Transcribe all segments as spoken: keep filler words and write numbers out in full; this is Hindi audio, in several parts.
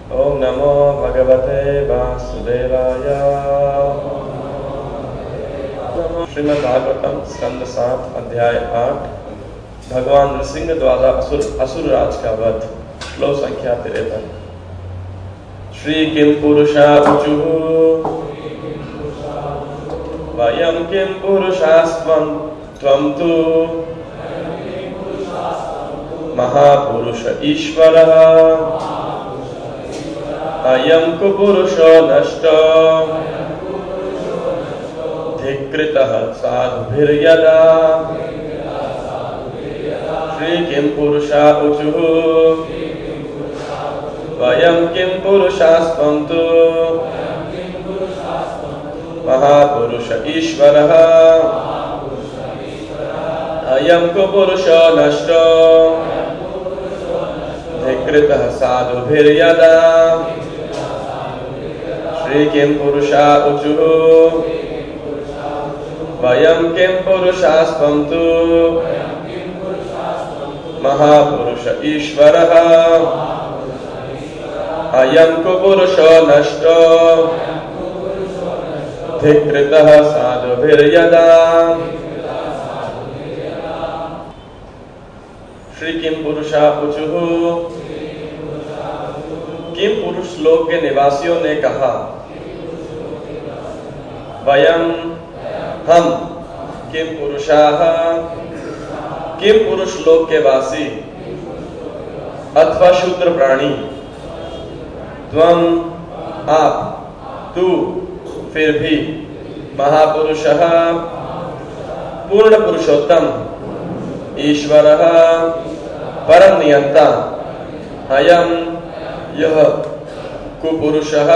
ओम नमो भगवते वासुदेवाय। श्रीमद् भागवतम स्कंद सात अध्याय आठ। भगवान नृसिंह द्वारा असुर असुर राज का वध। श्लोक संख्या तिरपन। श्री किम पुरुषा ऊचुः वयं किम पुरुषास्त्वं त्वं तु महापुरुष ईश्वरः अयं कुपुरुषो नष्टो धिक्कृतः साधुभिर्यदा। श्री किं पुरुषा ऊचुः वयं किं पुरुषास्त्वं तु महापुरुष ईश्वरः अयं कुपुरुषो नष्टो धिक्कृतः साधुभिर्यदा। श्री किं पुरुषा ऊचुः वयं किं पुरुषास्त्वं तु महापुरुष ईश्वरः अयं कुपुरुषो नष्टो धिक्कृतः साधुभिर्यदा। श्री किम पुरुषा ऊचुः। किम पुरुष लोक के निवासियों ने कहा, वयम हम किम पुरुषाः किम पुरुष लोक के वासी अथवा शूद्र प्राणी त्वं आप तू फिर भी महापुरुषः पूर्ण पुरुषोत्तम ईश्वरः परम नियंता अयम यह कुपुरुषः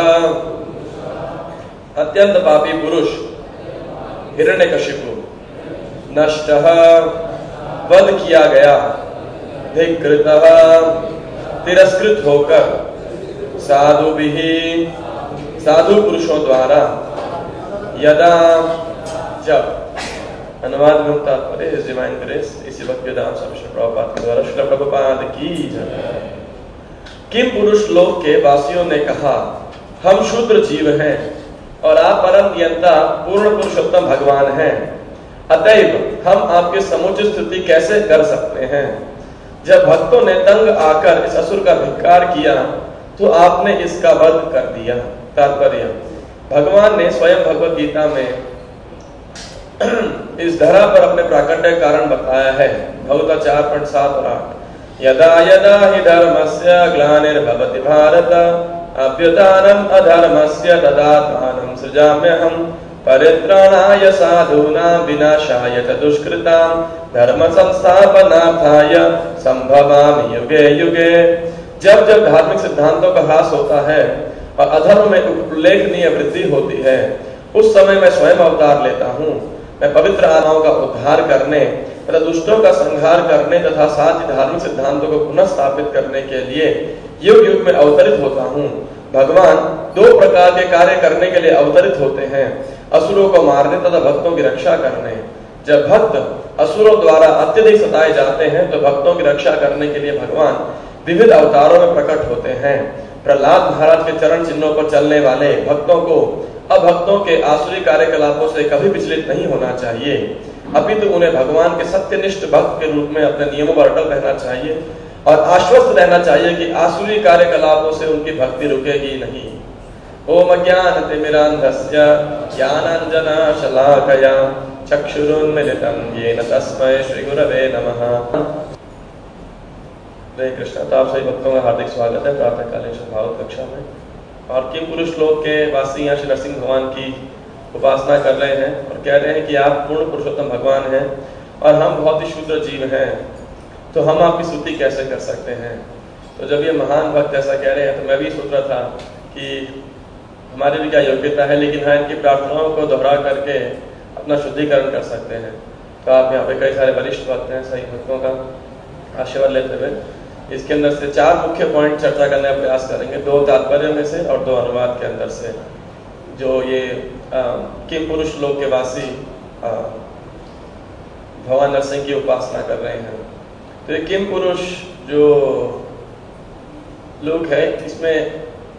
अत्यंत पापी पुरुष हिरण्यकशिपु नष्टः वध किया गया धिक्कृतः तिरस्कृत होकर साधुभिः साधु पुरुषों द्वारा यदा जब। अनुवाद में तात्पर्य इस डिवाइन ग्रेस इसी भक्तिवेदांत स्वामी श्री प्रभुपाद के द्वारा श्री प्रभुपाद की जय। किम पुरुष लोक के वासियों ने कहा, हम शूद्र जीव हैं और आप परम नियंता पूर्ण पुरुषोत्तम भगवान हैं, अतएव हम आपकी समुचित स्तुति कैसे कर सकते हैं। जब भक्तों ने तंग आकर इस असुर का धिक्कार किया तो आपने इसका वध कर दिया। तात्पर्य, भगवान ने स्वयं भगवत गीता में इस धरा पर अपने प्राकट्य कारण बताया है। भगवत चार पॉइंट सात और आठ। यदा यदा हि धर्मस्य ग्लानिर्भवति भारत अभ्युत्थानम् अधर्मस्य तदात्मानं सृजाम्यहम् परित्राणाय साधूनां विनाशाय च दुष्कृतां धर्म संस्थापनार्थाय संभवामि युगे युगे। जब जब धार्मिक सिद्धांतों का ह्रास होता है और अधर्म में उल्लेखनीय वृद्धि होती है, उस समय मैं स्वयं अवतार लेता हूँ। मैं पवित्र आत्माओं का उद्धार करने तथा दुष्टों का संहार करने तथा साथ ही धार्मिक सिद्धांतों को पुनः स्थापित करने के लिए युग युग में अवतरित होता हूँ। भगवान दो प्रकार के कार्य करने के लिए अवतरित होते हैं, असुरों को मारने तथा भक्तों की रक्षा करने। जब भक्त असुरों द्वारा अत्यधिक सताए जाते हैं तो भक्तों की रक्षा करने के लिए भगवान विविध अवतारों में प्रकट होते हैं। प्रहलाद महाराज के चरण चिन्हों पर चलने वाले भक्तों को अभक्तों के आसुरी कार्यकलापों से कभी विचलित नहीं होना चाहिए, अपितु उन्हें भगवान के सत्यनिष्ठ भक्त के रूप में अपने नियमों पर अटल रहना चाहिए और आश्वस्त रहना चाहिए कि आसुरी कार्यकलापों से उनकी भक्ति रुकेगी नहीं। ओम ज्ञानतिमिरान्धस्य ज्ञानाञ्जनशलाकया चक्षुरुन्मीलितं येन तस्मै श्रीगुरवे नमः। हरे कृष्ण। तो आप सभी भक्तों का हार्दिक स्वागत है प्रातःकालीन भागवत कक्षा में। और किम पुरुष लोक के वासी यहाँ श्री नरसिंह भगवान की उपासना कर रहे हैं और कह रहे हैं कि आप पूर्ण पुरुषोत्तम भगवान हैं और हम बहुत ही शूद्र जीव हैं, तो हम आपकी स्तुति कैसे कर सकते हैं। तो जब ये महान भक्त ऐसा कह रहे हैं तो मैं भी सोच रहा था कि हमारी भी क्या योग्यता है, लेकिन हाँ इनकी प्रार्थनाओं को दोहरा करके अपना शुद्धिकरण कर सकते हैं। तो आप यहाँ पे कई सारे वरिष्ठ भक्त हैं, सही भक्तों का आशीर्वाद लेते हुए इसके अंदर से चार मुख्य पॉइंट चर्चा करने का प्रयास करेंगे, दो तात्पर्य में से और दो अनुवाद के अंदर से, जो ये किम पुरुष लोक के वासी भगवान नरसिंह की उपासना कर रहे हैं। तो ये किम पुरुष जो लोग है, इसमें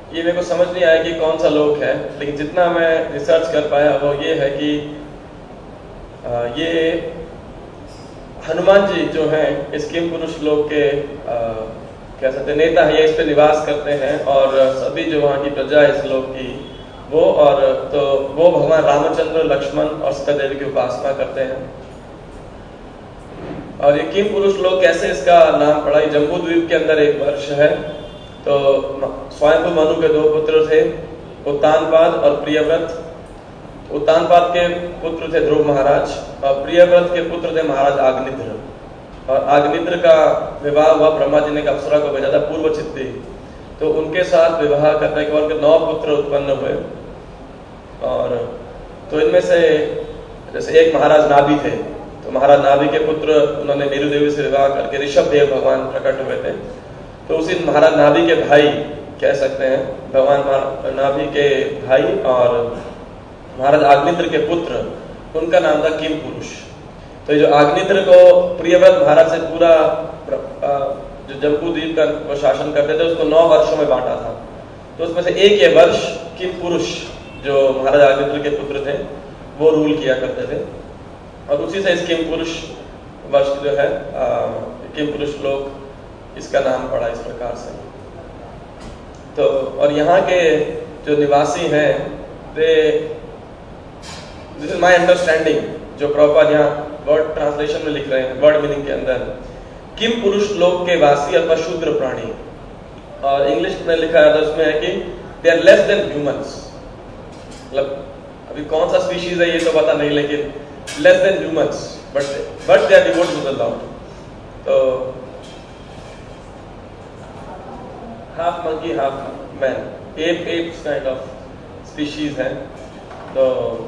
ये मेरे को समझ नहीं आया कि कौन सा लोक है, लेकिन जितना मैं रिसर्च कर पाया वो ये है कि आ, ये हनुमान जी जो हैं इस किम पुरुष लोक के आ, कह सकते हैं नेता है, ये इस पे निवास करते हैं और सभी जो वहाँ की प्रजा है इस लोक की वो और तो वो भगवान रामचंद्र, लक्ष्मण और सीता देवी की उपासना करते हैं। और ये किम पुरुष लोक कैसे इसका नाम पड़ा, ये जम्बू द्वीप के अंदर एक वर्ष है। तो स्वयंभू मनु के दो पुत्र थे, उत्तानपाद और प्रियव्रत। उत्तानपाद के पुत्र थे ध्रुव महाराज और प्रियव्रत के पुत्र थे महाराज आग्निद्र। और आग्निद्र का विवाह हुआ, ब्रह्मा जी ने एक अप्सरा को भेजा था पूर्व चित्ती, तो उनके साथ विवाह करने के बाद नौ पुत्र उत्पन्न हुए। और तो इनमें से जैसे एक महाराज नाभि थे, तो महाराज नाभि के पुत्र उन्होंने नीरू देवी से विवाह करके ऋषभ देव भगवान प्रकट हुए थे। तो उसी महाराज नाभि के भाई कह सकते हैं, भगवान नाभि के भाई और महाराज आग्निद्र के पुत्र, उनका नाम था किम पुरुष। तो जो आग्निद्र को प्रियव्रत महाराज से पूरा जो जम्बू द्वीप का वो शासन करते थे उसको नौ वर्षों में बांटा था। तो उसमें से एक ये वर्ष किम पुरुष जो महाराज आग्निद्र के पुत्र थे वो रूल किया करते थे और उसी से इस किम पुरुष वर्ष जो है आ, किम पुरुष लोक इसका नाम पड़ा इस प्रकार से। तो और यहाँ के जो निवासी हैं वे, दिस इज माय अंडरस्टैंडिंग, जो प्रॉपर यहाँ वर्ड ट्रांसलेशन में लिख रहे हैं, वर्ड मीनिंग के अंदर किम पुरुष लोक के वासी अथवा शूद्र प्राणी, और इंग्लिश में लिखा है उसमें है कि they are less than humans. मतलब अभी कौन सा स्पीशीज है ये तो पता नहीं, लेकिन less than humans but but they are devoted to the Lord. तो half monkey half man, ape apes kind of species है। तो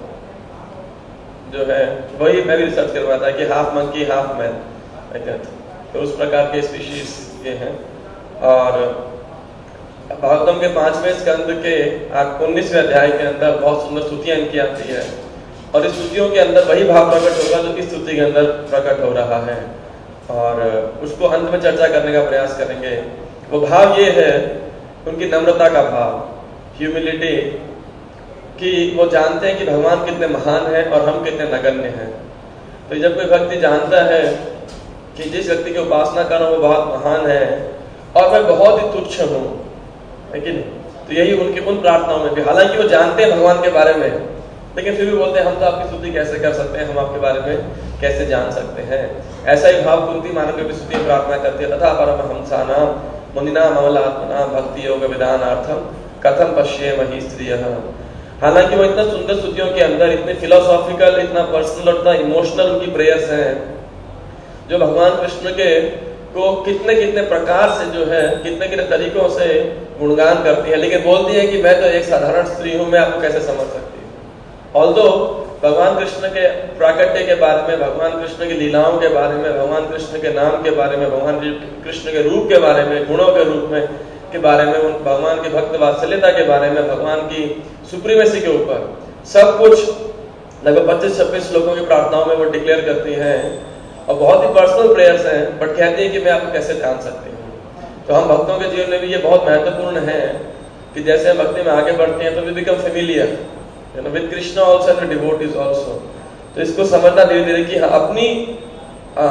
जो है वही मैं भी रिसर्च करवाया था कि हाफ मंकी हाफ मैन, तो उस प्रकार के स्पीशीज ये हैं। और भागवतम के पांचवें स्कंद के उन्नीसवें अध्याय के अंदर बहुत सुंदर स्तुतियां इनकी आती है और इस स्तुतियों के अंदर वही भाव प्रकट होगा जो इस स्तुति के अंदर प्रकट हो रहा है और उसको अंत में चर्चा करने का प्रयास करेंगे। वो भाव ये है उनकी नम्रता का भाव, ह्यूमिलिटी, कि वो जानते हैं कि भगवान कितने महान हैं और हम कितने नगण्य हैं। तो जब कोई व्यक्ति जानता है कि जिस व्यक्ति की उपासना कर रहा हूँ वो बहुत महान है और मैं बहुत ही तुच्छ हूँ, है कि नहीं, तो यही उनकी उन प्रार्थनाओं में भी, हालांकि वो जानते हैं भगवान के बारे में, लेकिन फिर भी बोलते हैं हम तो आपकी स्तुति कैसे कर सकते हैं, हम आपके बारे में कैसे जान सकते हैं। ऐसा ही भाव कुंती मानव की स्तुति प्रार्थना करती है, तथा परमहंसानां मुनिनां अमलात्मनां भक्ति योग विधानार्थम कथम पश्येमहि स्त्रियः। हालांकि वो इतना सुंदर स्तुतियों के अंदर इतने फिलोसॉफिकल, इतना पर्सनल और इतना इमोशनल उनकी प्रेयर्स हैं जो भगवान कृष्ण के को कितने कितने प्रकार से जो है कितने कितने तरीकों से गुणगान करती है, लेकिन बोलती है कि मैं तो एक साधारण स्त्री हूं, मैं आपको कैसे समझ सकती हूँ। ऑल्दो भगवान कृष्ण के प्राकट्य के बारे में, भगवान कृष्ण की लीलाओं के बारे में, भगवान कृष्ण के नाम के बारे में, भगवान कृष्ण के रूप के बारे में, गुणों के रूप में के बारे में, भगवान की भक्त वात्सल्यता के बारे में, भगवान की सुप्रीमेसी के ऊपर सब कुछ लगभग पच्चीस छब्बीस श्लोकों की प्रार्थनाओं में वो डिक्लेयर करती हैं और बहुत ही पर्सनल प्रेयर्स हैं, बट कहती है कि मैं आपको कैसे जान सकती हूँ। तो हम भक्तों के जीवन में भी ये बहुत महत्वपूर्ण है कि जैसे हम भक्ति में आगे बढ़ते हैं तो we become familiar with Krishna also and devotees also. तो इसको समझना धीरे धीरे कि हाँ, अपनी आ,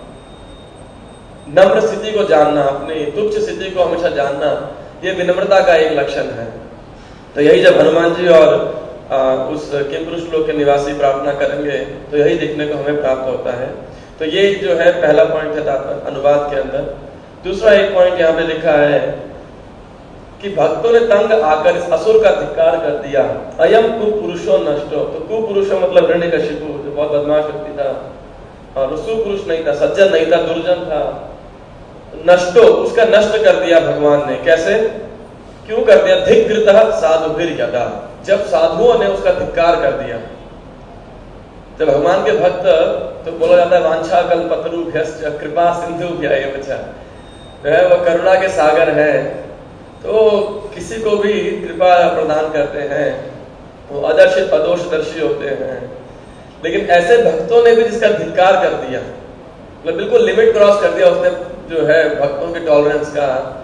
नम्र स्थिति को जानना, अपनी तुच्छ स्थिति को हमेशा जानना, ये विनम्रता का एक लक्षण है। तो यही जब हनुमान जी और आ, उस किम पुरुष लोक के निवासी प्रार्थना करेंगे तो यही देखने को हमें प्राप्त होता है। तो ये जो है पहला पॉइंट है अनुवाद के अंदर। दूसरा एक पॉइंट यहाँ पे लिखा है कि भक्तों ने तंग आकर इस असुर का धिक्कार कर दिया। अयम कुपुरुषो नष्टो, तो कुपुरुषो मतलब हिरण्यकशिपु जो बहुत बदमाश व्यक्ति था, और सुपुरुष नहीं था, सज्जन नहीं था, दुर्जन था। नष्टो, उसका नष्ट कर दिया भगवान ने। कैसे, क्यों कर दिया? धिक्कृतः साधुभिर यदा, जब साधुओं ने उसका धिक्कार कर दिया। जब भगवान के भक्त, तो बोला जाता है वांछा कल्पतरुभ्यश्च कृपा सिंधुभ्यः बचा, जो है वो करुणा के सागर है, तो किसी को भी कृपा प्रदान करते हैं, वो अदर्शित अदोषदर्शी होते हैं। लेकिन ऐसे भक्तों ने भी जिसका धिक्कार कर दिया, मतलब बिल्कुल लिमिट क्रॉस कर दिया उसने, जो है भक्तों के टॉलरेंस का,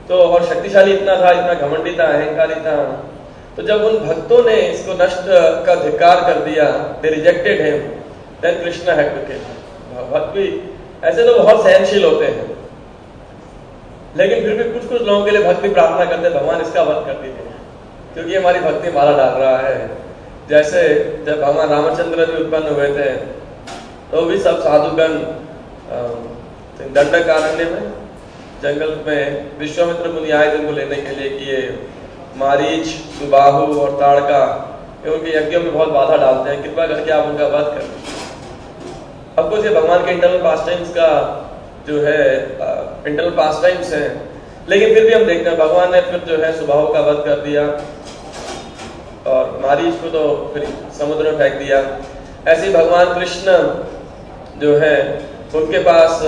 तो और शक्तिशाली इतना था, इतना घमंडी था, अहंकारी था। तो जब उन भक्तों ने इसको नष्ट का धिक्कार कर दिया, they rejected him, then Krishna had to kill. भक्त भी ऐसे तो बहुत सहनशील होते हैं, लेकिन फिर भी कुछ कुछ लोगों के लिए भक्ति प्रार्थना करते हैं, भगवान इसका वध कर दीजिए क्योंकि हमारी भक्ति माला डाल रहा है। जैसे जब भगवान रामचंद्र जी उत्पन्न हुए थे तो भी सब साधुगण दंडकारण्य में जंगल में विश्वामित्र मुनि आए थे उनको लेने के लिए कि ये मारीच, सुबाहु और ताड़का उनके यज्ञों में बहुत बाधा डालते हैं, कृपा करके आप उनका वध कर दीजिए। अब कुछ ये भगवान के इंटरनल पास टाइम्स का जो है इंटरनल पास टाइम्स हैं, लेकिन फिर भी हम देखते हैं भगवान ने फिर जो है सुबाहु का वध कर दिया और मारीच को तो फिर समुद्र में फेंक दिया। ऐसे ही भगवान कृष्ण जो है उनके पास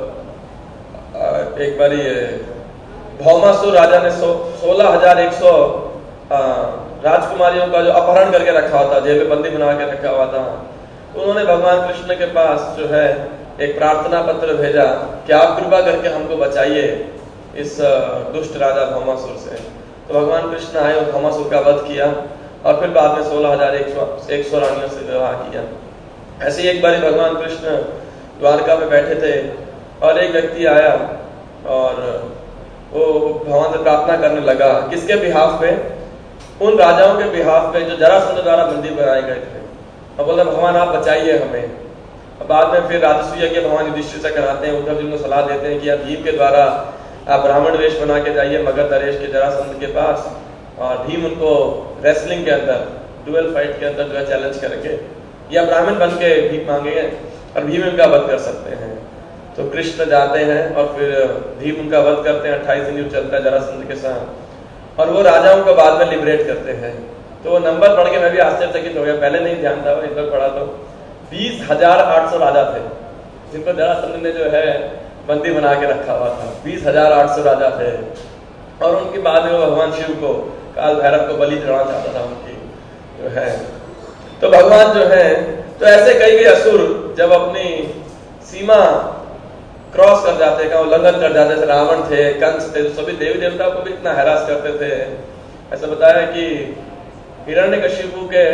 एक बारी भौमासुर राजा ने सो, सोलह हजार एक सौ राजकुमारियों का जो अपहरण करके रखा हुआ था, जेल में बंदी बना के रखा हुआ था, उन्होंने भगवान कृष्ण के पास जो है एक प्रार्थना पत्र भेजा कि आप कृपा करके हमको बचाइए इस दुष्ट राजा भौमासुर से। तो भगवान कृष्ण आए और भौमासुर का वध किया और फिर बाद में सोलह हजार एक सौ रानियों से विवाह किया। ऐसे ही एक बार भगवान कृष्ण द्वारका में बैठे थे और एक व्यक्ति आया और वो भगवान से प्रार्थना करने लगा, किसके बिहाफ पे? उन राजाओं के बिहाफ पे जो जरासंध द्वारा बंदी बनाए गए थे। और बोलते भगवान आप बचाइए हमें। और बाद में फिर राजस्व यज्ञ भगवान युधिष्ठिर से कराते हैं, उद्धव जी को सलाह देते हैं कि आप भीम के द्वारा आप ब्राह्मण वेश बना के जाइए मगध नरेश के जरासंध के पास और भीम उनको रेसलिंग के अंदर, डुअल फाइट के अंदर जो है चैलेंज करेंगे या ब्राह्मण बन के भीख मांगेंगे और भीम उनका वध कर सकते हैं। तो कृष्ण जाते हैं और फिर भीम उनका वध करते हैं, अट्ठाईस दिन चलता है जरासंध के साथ और वो राजाओं को बाद में लिबरेट करते हैं। तो वो नंबर पढ़ के मैं भी आश्चर्यचकित हो गया, पहले नहीं ध्यान था, एक बार पढ़ा तो बीस हजार आठ सौ राजा थे जिनको जरासंध ने जो है बंदी बना के रखा हुआ था। बीस हजार आठ सौ राजा थे और उनके बाद में वो भगवान शिव को, काल भैरव को बलि चढ़ाना चाहता था उनकी जो है। तो भगवान जो है, तो ऐसे कई कई असुर जब अपनी सीमा क्रॉस कर जाते, का उल्लंघन कर जाते, जैसे रावण थे, कंस थे, तो सभी देवी देवताओं को भी इतना हैरास करते थे। ऐसा बताया कि हिरण्यकशिपु के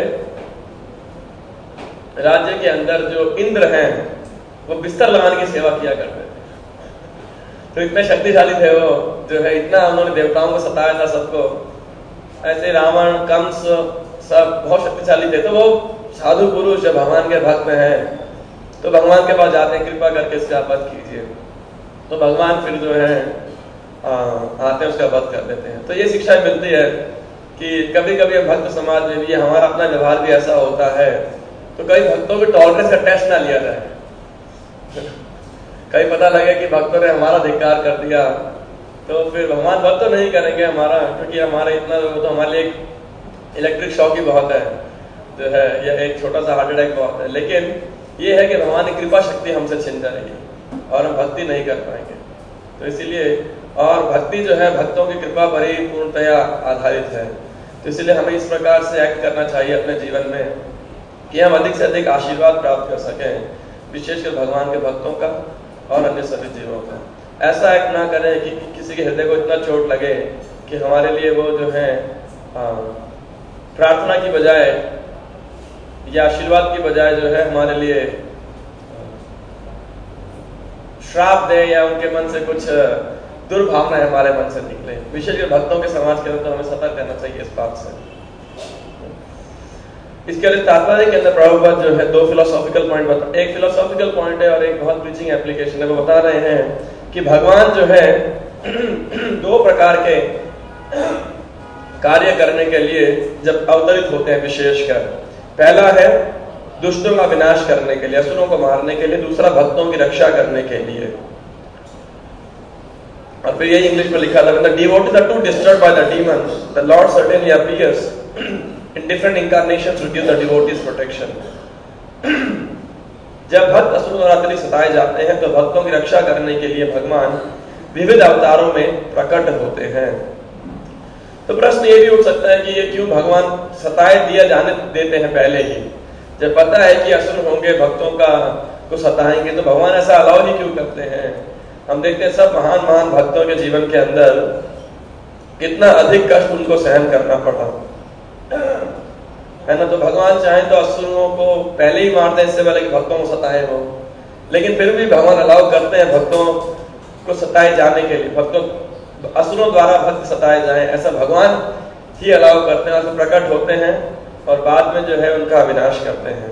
राज्य के अंदर जो इंद्र हैं वो बिस्तर लगाने की सेवा किया करते थे। तो इतने शक्तिशाली थे वो जो है, इतना उन्होंने देवताओं को सताया था सबको। ऐसे रावण, कंस सब बहुत शक्तिशाली थे। तो वो साधु पुरुष जब भगवान के भक्त हैं तो भगवान के पास जाते हैं, कृपा करके इसका वध कीजिए। तो भगवान फिर जो है आ, आते हैं, उसका वध कर देते हैं। तो ये शिक्षा मिलती है कि कभी कभी भक्त समाज में भी हमारा अपना व्यवहार भी ऐसा होता है, तो कई भक्तों के टॉलरेंस का टेस्ट ना लिया जाए। कहीं पता लगे कि भक्तों ने हमारा धिक्कार कर दिया तो फिर भगवान वध तो नहीं करेंगे हमारा, क्योंकि हमारा इतना तो हमारे लिए इलेक्ट्रिक शॉक ही बहुत है जो है, या एक छोटा सा हार्ट अटैक बहुत है। लेकिन ये है कि भगवान की कृपा शक्ति हमसे छिन जाएगी और हम भक्ति नहीं कर पाएंगे। तो इसीलिए, और भक्ति जो है भक्तों की कृपा पर ही पूर्णतया आधारित है। तो इसलिए हमें इस प्रकार से एक्ट करना चाहिए अपने जीवन में कि हम अधिक से अधिक आशीर्वाद प्राप्त कर सकें, विशेषकर भगवान के भक्तों का और अन्य सभी जीवों का। ऐसा एक्ट ना करें कि किसी के हृदय को इतना चोट लगे कि हमारे लिए वो जो है प्रार्थना की बजाय या आशीर्वाद की बजाय जो है हमारे लिए श्राप दे या उनके मन से कुछ दुर्भावना हमारे मन से निकले। विशेषकर भक्तों के समाज के अंदर तो हमें सतर्क रहना चाहिए इस बात से। इसके लिए तात्पर्य के अंदर प्रभुपाद जो है दो फिलोसॉफिकल पॉइंट बता, एक फिलोसॉफिकल पॉइंट है और एक बहुत प्रीचिंग एप्लीकेशन है। वो बता रहे हैं कि भगवान जो है दो प्रकार के कार्य करने के लिए जब अवतरित होते हैं विशेषकर, पहला है दुष्टों का विनाश करने के लिए, असुरों को मारने के लिए, दूसरा भक्तों की रक्षा करने के लिए। और फिर यही इंग्लिश में लिखा था, when the devotees are too disturbed by the demons, the Lord certainly appears in different incarnations to give the devotees protection. जब भक्त असुरों द्वारा अत्यधिक सताए जाते हैं तो भक्तों की रक्षा करने के लिए भगवान विविध अवतारों में प्रकट होते हैं। तो प्रश्न ये भी उठ सकता है कि ये क्यों भगवान सताए दिया जाने देते हैं पहले ही, जब पता है कि असुर होंगे भक्तों का को सताएंगे, तो भगवान ऐसा अलाउ ही क्यों करते हैं? हम देखते हैं सब महान महान भक्तों के जीवन के अंदर कितना अधिक कष्ट उनको सहन करना पड़ा, है ना। तो भगवान चाहे तो असुरों को पहले ही मार दे इससे पहले कि भक्तों को सताए वो, लेकिन फिर भी भगवान अलाउ करते हैं भक्तों को सताए जाने के लिए, भक्तों असुरों द्वारा भक्त सताए जाएं, ऐसा भगवान ही अलाउ करते हैं, प्रकट होते हैं और बाद में जो है उनका विनाश करते हैं।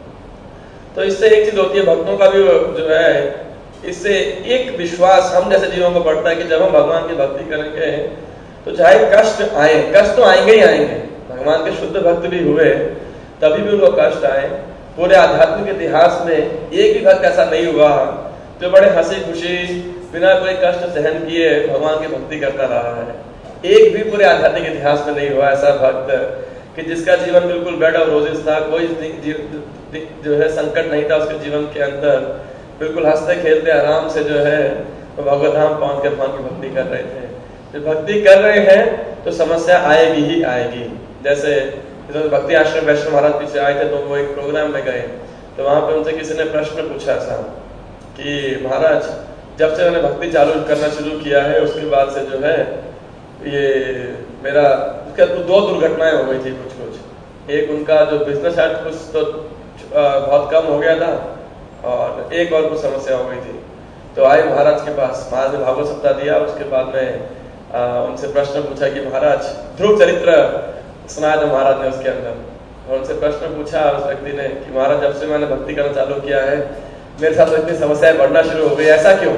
तो इससे एक चीज होती है भक्तों का भी जो है, इससे एक विश्वास हम जैसे जीवों को बढ़ता है कि जब हम भगवान की भक्ति करेंगे तो चाहे कष्ट आए, कष्ट तो आएंगे ही आएंगे, भगवान के शुद्ध भक्त भी हुए तभी भी उनको कष्ट आए। पूरे आध्यात्मिक इतिहास में एक भी भक्त ऐसा नहीं हुआ जो बड़े हंसी खुशी बिना कोई कष्ट सहन किए भगवान की भक्ति करता रहा है। एक भी पूरे आध्यात्मिक इतिहास में नहीं हुआ ऐसा भक्त कि जिसका जीवन बिल्कुल बेड ऑफ रोजेस था, कोई जो है संकट नहीं था उसके जीवन के अंदर, बिल्कुल हंसते खेलते आराम से जो है वो भगवत धाम पहुंच के भगवान की भक्ति कर रहे थे। जब भक्ति कर रहे हैं तो समस्या आएगी ही आएगी। जैसे भक्ति आश्रम वैष्णव महाराज पीछे आए थे तो वो एक प्रोग्राम में गए तो वहां पे उनसे किसी ने प्रश्न पूछा था कि महाराज जब से मैंने भक्ति चालू करना शुरू किया है उसके बाद से जो है ये मेरा उसके दो दुर्घटनाएं हो गई थी कुछ कुछ। एक उनका जो बिजनेस है कुछ तो बहुत कम हो गया था और एक और कुछ समस्या हो गई थी। तो आए महाराज के पास, महाराज ने भागवत सप्ताह दिया, उसके बाद में आ, उनसे प्रश्न पूछा कि महाराज ध्रुव चरित्र सुनाया था महाराज ने उसके अंदर, और उनसे प्रश्न पूछा उस व्यक्ति ने कि महाराज जब से मैंने भक्ति करना चालू किया है मेरे साथ इतनी समस्याएं बढ़ना शुरू हो गई, ऐसा क्यों?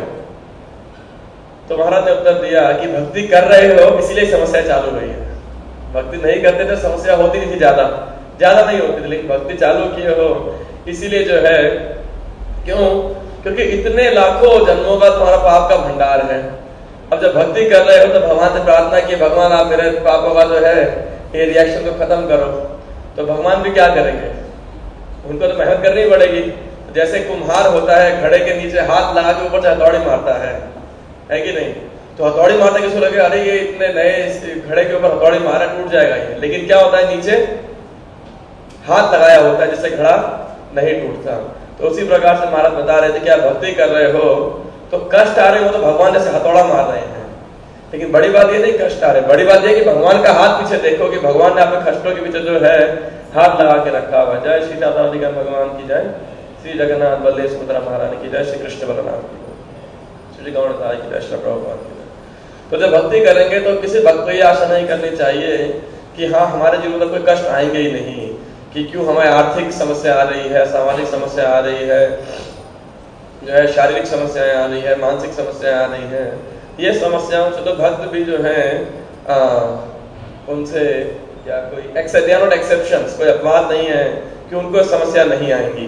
तो महाराज ने उत्तर दिया कि भक्ति कर रहे हो इसीलिए समस्या चालू हुई है, भक्ति नहीं करते थे समस्या होती नहीं थी, ज्यादा ज्यादा नहीं होती थी, लेकिन भक्ति चालू किए हो इसीलिए जो है। क्यों? क्योंकि इतने लाखों जन्मों का तुम्हारा पाप का भंडार है। अब जब भक्ति कर रहे हो तो भगवान से प्रार्थना की भगवान आप मेरे पापों का जो है ये रिएक्शन को खत्म करो, तो भगवान भी क्या करेंगे, उनको तो मेहनत करनी पड़ेगी। जैसे कुम्हार होता है घड़े के नीचे हाथ लगा के ऊपर से हथौड़ी मारता है, है कि नहीं? तो हथौड़ी मारता किसको लगे अरे ये इतने नए घड़े के ऊपर हथौड़ी मारा टूट जाएगा ये, लेकिन क्या होता है नीचे हाथ लगाया होता है जिससे घड़ा नहीं टूटता। तो उसी प्रकार से महाराज बता रहे थे कि आप भक्ति कर रहे हो तो कष्ट आ रहे हो तो भगवान जैसे हथौड़ा मार रहे हैं, लेकिन बड़ी बात ये नहीं कष्ट आ रहे, बड़ी बात ये कि भगवान का हाथ पीछे देखो कि भगवान ने अपने कष्टों के पीछे जो है हाथ लगा के रखा हुआ। जय श्री राधा भगवान की जय, श्री जगन्नाथ बल्ले सुभद्रा महारानी की जय, श्री कृष्ण बलराम की जय, श्री गौण की जय, श्री प्रभुपाद की जय। तो जब भक्ति करेंगे तो किसी भक्त को ये आशा नहीं करनी चाहिए कि हाँ हमारे जीवन में कोई कष्ट आएंगे ही नहीं, कि क्यों हमें आर्थिक समस्या आ रही है, सामाजिक समस्या आ रही है, जो है शारीरिक समस्याएं आ रही है, मानसिक समस्याएं आ रही है। ये समस्याओं से तो भक्त भी जो है आ, उनसे या कोई नॉट एक्सेप्शंस, कोई अपवाद नहीं है कि उनको समस्या नहीं आएगी।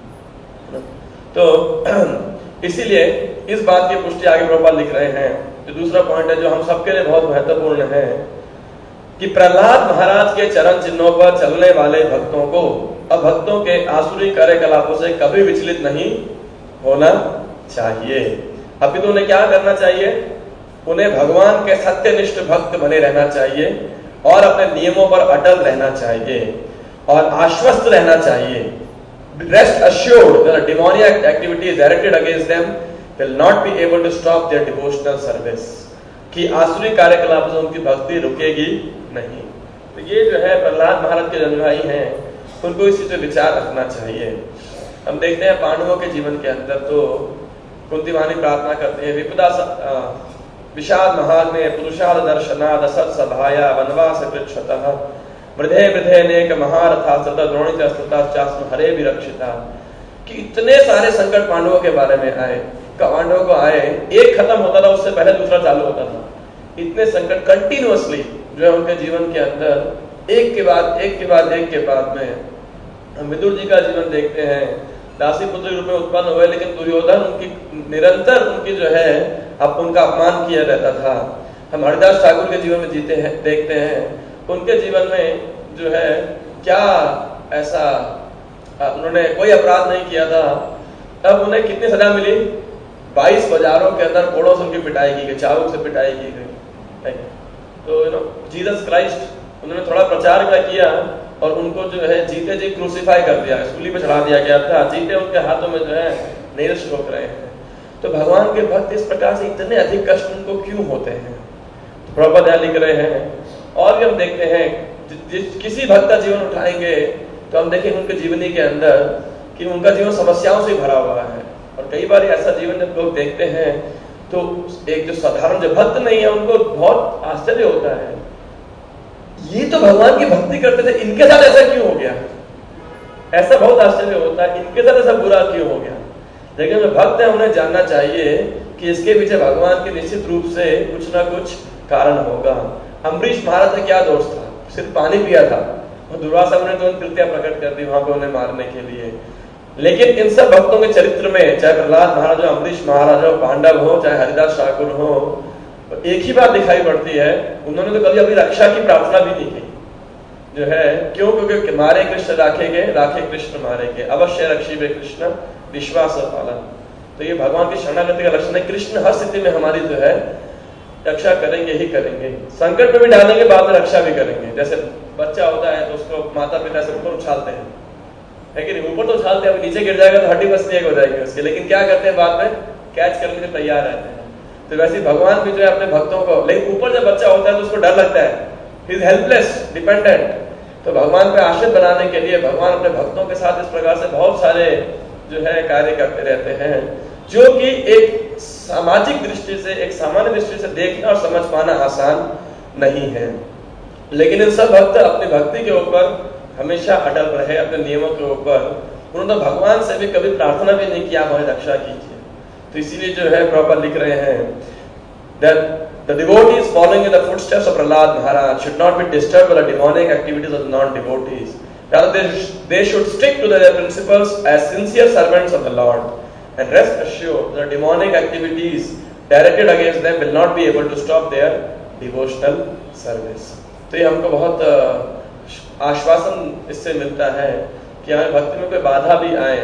तो इसीलिए इस बात की पुष्टि आगे प्रभुपाद लिख रहे हैं। जो दूसरा पॉइंट है जो हम सबके लिए बहुत महत्वपूर्ण है कि प्रहलाद महाराज के चरण चिन्हों पर चलने वाले भक्तों को अभक्तों के आसुरी कार्यकलापों से कभी विचलित नहीं होना चाहिए। अभी तो उन्हें क्या करना चाहिए? उन्हें भगवान के सत्यनिष्ठ भक्त बने रहना चाहिए और अपने नियमों पर अटल रहना चाहिए और आश्वस्त रहना चाहिए। Rest assured that demoniac activities directed against them will not be able to stop their devotional service, कि आसुरी कार्यकलाप से उनकी भक्ति रुकेगी नहीं। तो ये जो है प्रहलाद महाराज के अनुयायी हैं, उनको इसी से विचार रखना चाहिए। हम देखते हैं पांडवों के जीवन के अंदर तो कुंती महारानी प्रार्थना करते हैं, विपदा विषाद महाग्ने पुरुषाद दर्शनाद असत सभाया वनवास कृच्छतः वृद्धे वृद्धे नेक महारथा सदा द्रोणित स्तुता चास्म हरे विरक्षिता, कि इतने सारे संकट पांडवों के बारे में आए, पांडवों को आए, एक खत्म होता था उससे पहले दूसरा चालू होता था। इतने संकट कंटिन्यूअसली जो है उनके जीवन के अंदर एक के बाद एक के बाद एक के बाद में। हम विदुर जी का जीवन देखते हैं, दासी पुत्र रूप में उत्पन्न हुए, लेकिन दुर्योधन उनकी निरंतर उनकी जो है अब उनका अपमान किया रहता था। हम हरिदास ठाकुर के जीवन में जीते हैं, देखते हैं उनके जीवन में जो है क्या ऐसा उन्होंने कोई अपराध नहीं किया था, तब उन्हें कितनी सजा मिली? बाईस बाजारों के अंदर कोड़ों से उनकी पिटाई की गई, चाबुक से पिटाई की गई। तो यू नो जीसस क्राइस्ट उन्होंने थोड़ा प्रचार का किया और उनको जो है जीते जी क्रूसीफाई कर दिया, सूली पे चढ़ा दिया गया था, जीते उनके हाथों में जो है नीरस रोक रहे हैं। तो भगवान के भक्त इस प्रकार से इतने अधिक कष्ट उनको क्यों होते हैं? तो प्रभुपाद यहाँ लिख रहे हैं। और भी हम देखते हैं जिस किसी भक्त का जीवन उठाएंगे तो हम देखेंगे उनके जीवनी के अंदर कि उनका जीवन समस्याओं से भरा हुआ है। और कई बार ऐसा जीवन जब लोग देखते हैं तो एक जो साधारण जो भक्त नहीं है उनको बहुत आश्चर्य होता है, ये तो भगवान की भक्ति करते थे, इनके साथ ऐसा क्यों हो गया? ऐसा बहुत आश्चर्य होता है, इनके साथ ऐसा बुरा क्यों हो गया? लेकिन जो भक्त है उन्हें जानना चाहिए कि इसके पीछे भगवान के निश्चित रूप से कुछ ना कुछ कारण होगा। अम्बरीश महाराज का क्या दोष था? सिर्फ पानी पिया था और दुर्वासा ने तो कृत्या प्रकट कर दी वहां पे उन्हें मारने के लिए। लेकिन इन सब भक्तों के चरित्र में, चाहे प्रहलाद महाराज हो, अम्बरीश महाराज हो, पांडव हो, चाहे हरिदास ठाकुर हो, एक ही बात दिखाई पड़ती है, उन्होंने तो कभी अपनी रक्षा की प्रार्थना भी नहीं की। जो है क्यों? क्योंकि मारे कृष्ण राखेंगे, राखे कृष्ण मारेंगे, अवश्य रक्षिबे कृष्ण विश्वास पालन। तो ये भगवान की शरणागति का लक्षण है। कृष्ण हर स्थिति में हमारी जो है रक्षा करेंगे ही करेंगे, संकट में भी डालेंगे, बाद में रक्षा भी करेंगे। जैसे बच्चा होता है तो उसको माता पिता से ऊपर उछालते हैं, है कि नहीं? ऊपर तो उछालते हैं, नीचे गिर जाएगा तो हड्डी बस एक हो जाएगी उसकी, लेकिन क्या करते हैं बाद में कैच करने के तैयार रहते हैं। तो वैसे भगवान भी जो है अपने भक्तों को, लेकिन ऊपर जब बच्चा होता है तो उसको डर लगता है, ही इज हेल्पलेस, डिपेंडेंट। तो भगवान पे आश्रित बनाने के लिए भगवान अपने भक्तों के साथ इस प्रकार से बहुत सारे जो है कार्य करते रहते हैं, जो कि एक सामाजिक दृष्टि से, एक सामान्य दृष्टि से देखना और समझ पाना आसान नहीं है। लेकिन इन सब भक्त अपनी भक्ति के ऊपर हमेशा अटल रहे, अपने नियमों के ऊपर। उन्होंने भगवान से भी कभी प्रार्थना भी नहीं किया हमारी रक्षा कीजिए। तो इसीलिए जो है प्रभुपाद लिख रहे हैं that the devotees following in the footsteps of Prahlad Maharaj should not be disturbed by the demonic activities of the non-devotees. Rather, they, they should stick to their principles as sincere servants of the Lord, and rest assured the demonic activities directed against them will not be able to stop their devotional service. तो ये हमको बहुत आश्वासन इससे मिलता है कि हमें भक्ति में कोई बाधा भी आए,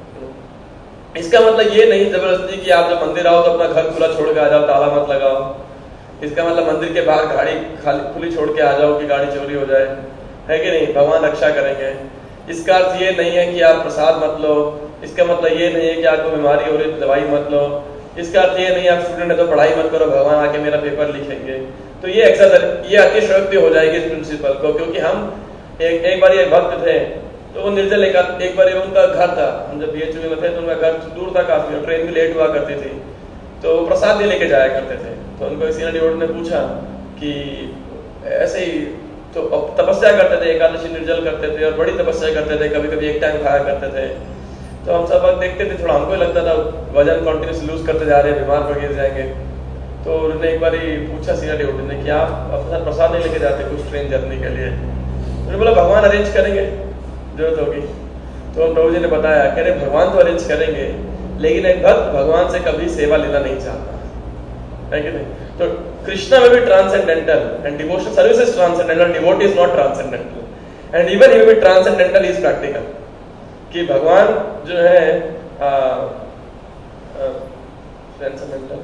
इसका मतलब ये नहीं जबरदस्ती कि आप जब मंदिर आओ तो अपना घर खुला छोड़ के आ जाओ, ताला मत लगाओ। इसका मतलब मंदिर के बाहर गाड़ी खाली खुली छोड़ के आ जाओ कि गाड़ी चोरी हो जाए, है कि नहीं? भगवान रक्षा करेंगे। इसका अर्थ ये नहीं है कि आप प्रसाद मत लो, इसका मतलब ये नहीं है कि आपको बीमारी हो रही है तो दवाई मत लो, इसका अर्थ ये नहीं है आप स्टूडेंट है तो पढ़ाई मत करो, भगवान आके मेरा पेपर लिखेंगे। तो ये एक्सर ये अतिशयोक्ति हो जाएगी इस प्रिंसिपल को, क्योंकि हम एक एक बार ये भक्त थे तो वो निर्जल एक एक बार उनका घर था, हम जब बीएचयू में थे तो उनका घर दूर था काफी, और ट्रेन भी लेट हुआ करती थी, तो वो प्रसाद नहीं लेके जाया करते थे। तो उनको किसी ने पूछा कि ऐसे ही तो तपस्या करते थे, एकादशी निर्जल करते थे और बड़ी तपस्या करते थे, कभी कभी एक टाइम खाया करते थे। तो हम सब देखते थे, थोड़ा हमको लगता था वजन कॉन्टिन्यूस लूज करते जा रहे हैं, बीमार पड़ गिर जाएंगे। तो उन्होंने एक बार पूछा सीनियर डिवोटी ने कि आप अपना प्रसाद नहीं लेके जाते कुछ ट्रेन जर्नी के लिए? उन्होंने बोला भगवान अरेंज करेंगे, जरूरत होगी। तो प्रभु जी ने बताया, कह रहे भगवान तो अरेंज करेंगे, लेकिन एक भक्त भगवान से कभी सेवा लेना नहीं चाहता, है कि नहीं? तो कृष्णा में भी transcendental and devotional service is transcendental, devotee is not transcendental, and even he will be transcendental is practical. कि भगवान जो है ट्रांसेंडेंटल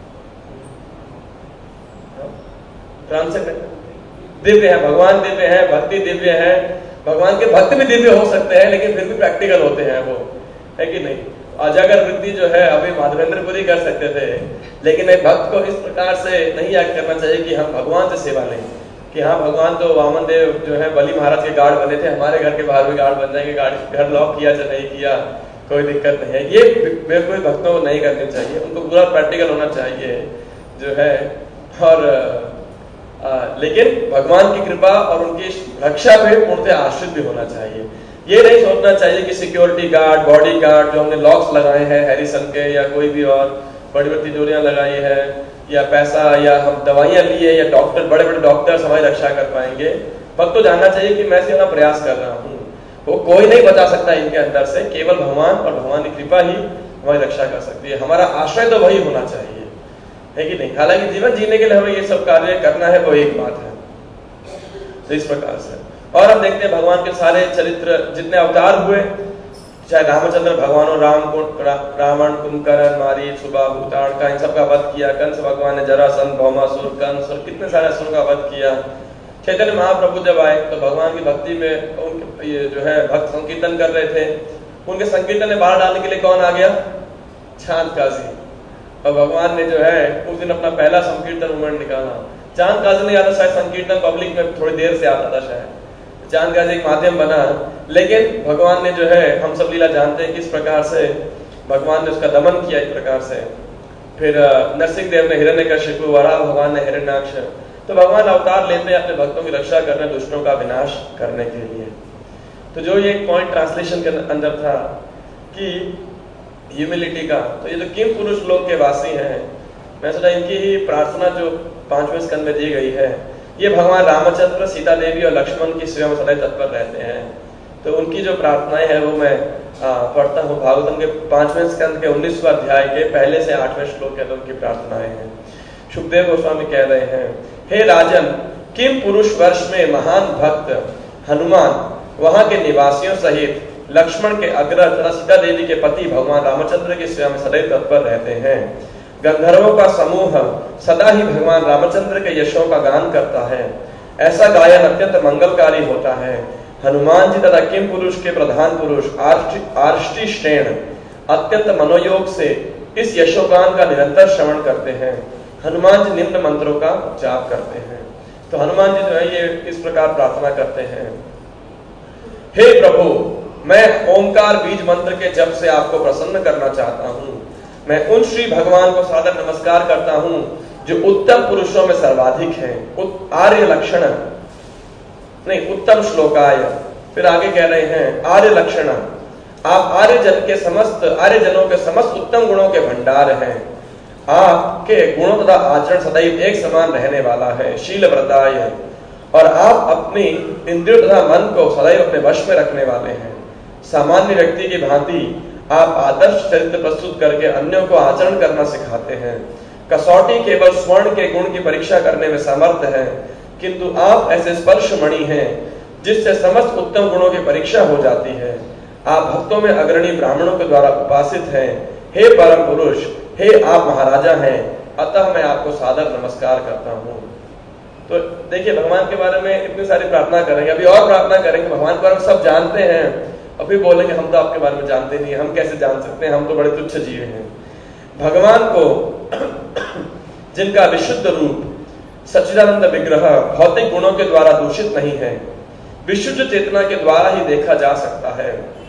ट्रांसेंडेंटल दिव्य है, भगवान दिव्य है, भक्ति दिव्य है, भगवान के भक्त भी दिव्य हो सकते हैं, लेकिन फिर भी प्रैक्टिकल होते हैं वो, है कि नहीं? अजागर वृत्ति जो है अभी माधवेंद्रपुरी कर सकते थे, लेकिन एक भक्त को इस प्रकार से नहीं याद करना चाहिए कि हम भगवान से सेवा लें, कि हाँ भगवान तो वामन देव जो है बलि महाराज के गार्ड बने थे, हमारे घर के बाहर भी गार्ड बन जाएंगे, गाड़ी घर लॉक किया चाहे नहीं किया कोई दिक्कत नहीं है। ये बिल्कुल भक्तों को नहीं करनी चाहिए, उनको पूरा प्रैक्टिकल होना चाहिए जो है। और आ, लेकिन भगवान की कृपा और उनकी रक्षा पे पूर्णतः आश्रित भी होना चाहिए। ये नहीं सोचना चाहिए कि सिक्योरिटी गार्ड, बॉडी गार्ड जो हमने लॉक्स लगाए हैं हैरिसन के या कोई भी और बड़ी बड़ी तिजोरियां लगाई है या पैसा या हम दवाइयां लिए या डॉक्टर बड़े बड़े डॉक्टर्स हमारी रक्षा कर पाएंगे। भक्त को जानना चाहिए कि मैं इसे अपना प्रयास कर रहा हूँ, वो कोई नहीं बचा सकता इनके अंदर से, केवल भगवान और भगवान की कृपा ही हमारी रक्षा कर सकती है। हमारा आश्रय तो वही होना चाहिए, है कि नहीं? हालांकि जीवन जीने के लिए हमें ये सब कार्य करना है, वो एक बात है। तो इस प्रकार से और हम देखते हैं भगवान के सारे चरित्र जितने अवतार हुए, चाहे रामचंद्र भगवान हो, राम को रा, रावण, कुंभकर्ण, मारीच, सुबाहु, ताड़का, इन सबका वध किया। कंस भगवान ने जरासंध, भौमासुर, कंस और कितने सारे असुरों का वध किया। चैतन्य महाप्रभु जब आए तो भगवान की भक्ति में उनके ये जो है भक्त संकीर्तन कर रहे थे, उनके संकीर्तन में बाढ़ डालने के लिए कौन आ गया? छांद काजी। और भगवान ने जो है उस दिन अपना पहला संकीर्तन मूवमेंट निकाला। चांद काजी नहीं आता, शायद संकीर्तन पब्लिक में थोड़ी देर से आता था, शायद चांद काजी एक माध्यम बना, लेकिन भगवान ने जो है, हम सब लीला जानते हैं किस प्रकार से भगवान ने उसका दमन किया एक प्रकार से। फिर नरसिंह देव ने हिरण्यकशिपु, वराह भगवान ने हिरण्याक्ष। तो भगवान अवतार लेते हैं अपने भक्तों की रक्षा करने, दुष्टों का विनाश करने के लिए। तो जो ये एक पॉइंट ट्रांसलेशन के अंदर था कि ह्यूमिलिटी का, तो ये जो किम पुरुष लोग के वासी हैं, मैं सोचा इनकी ही प्रार्थना जो पांचवें स्कंद में दी गई है, ये भगवान रामचंद्र, सीता देवी और लक्ष्मण की सेवा में सदैव तत्पर रहते हैं। तो उनकी जो प्रार्थनाएं हैं वो मैं आ, पढ़ता हूँ। भागवतम के पांचवें स्कंद के उन्नीसवें अध्याय के पहले से आठवें श्लोक के अंदर उनकी प्रार्थनाएं हैं। सुखदेव गोस्वामी कह रहे हैं, हे राजन, किम पुरुष वर्ष में महान भक्त हनुमान वहां के निवासियों सहित लक्ष्मण के अग्रज तथा सीता देवी के पति भगवान रामचंद्र की सेवा में सदैव तत्पर रहते हैं। गंधर्वों का समूह सदा ही भगवान रामचंद्र के यशों का गान करता है। ऐसा गायन अत्यंत मंगलकारी होता है। हनुमान जी तथा किम पुरुष के प्रधान पुरुष आर्ष्टि श्रेण अत्यंत मनोयोग से इस यशोगान का निरंतर श्रवण करते हैं। हनुमान जी निम्न मंत्रों का जाप करते हैं। तो हनुमान जी जो है ये इस प्रकार प्रार्थना करते हैं, हे प्रभु, मैं ओंकार बीज मंत्र के जप से आपको प्रसन्न करना चाहता हूँ। मैं उन श्री भगवान को सादर नमस्कार करता हूँ जो उत्तम पुरुषों में सर्वाधिक है। आर्य लक्षण नहीं, उत्तम श्लोकाय। फिर आगे कह रहे हैं, आर्य लक्षण, आप आर्य जन के समस्त आर्य जनों के समस्त उत्तम गुणों के भंडार हैं। आपके गुणों तथा आचरण सदैव एक समान रहने वाला है। शील व्रताय, और आप अपनी इंद्रियों तथा मन को सदैव अपने वश में रखने वाले हैं। सामान्य व्यक्ति की भांति आप आदर्श चरित्र प्रस्तुत करके अन्यों को आचरण करना सिखाते हैं। कसौटी केवल स्वर्ण के गुण की परीक्षा करने में समर्थ है, किंतु आप ऐसे स्पर्श मणि हैं जिससे समस्त उत्तम गुणों की परीक्षा हो जाती है। आप भक्तों में अग्रणी ब्राह्मणों के द्वारा उपासित हैं। हे परम पुरुष, हे आप महाराजा हैं, अतः मैं आपको सादर नमस्कार करता हूँ। तो देखिए, भगवान के बारे में इतनी सारी प्रार्थना करेंगे, अभी और प्रार्थना करेंगे। भगवान के बारे में सब जानते हैं, अभी बोलेंगे हम तो आपके बारे में जानते नहीं, हम कैसे जान सकते हैं, हम तो बड़े तुच्छ जीव हैं। भगवान को जिनका विशुद्ध रूप सच्चिदानंद विग्रह भौतिक गुणों के द्वारा दूषित नहीं है, विशुद्ध चेतना के द्वारा ही देखा जा सकता है।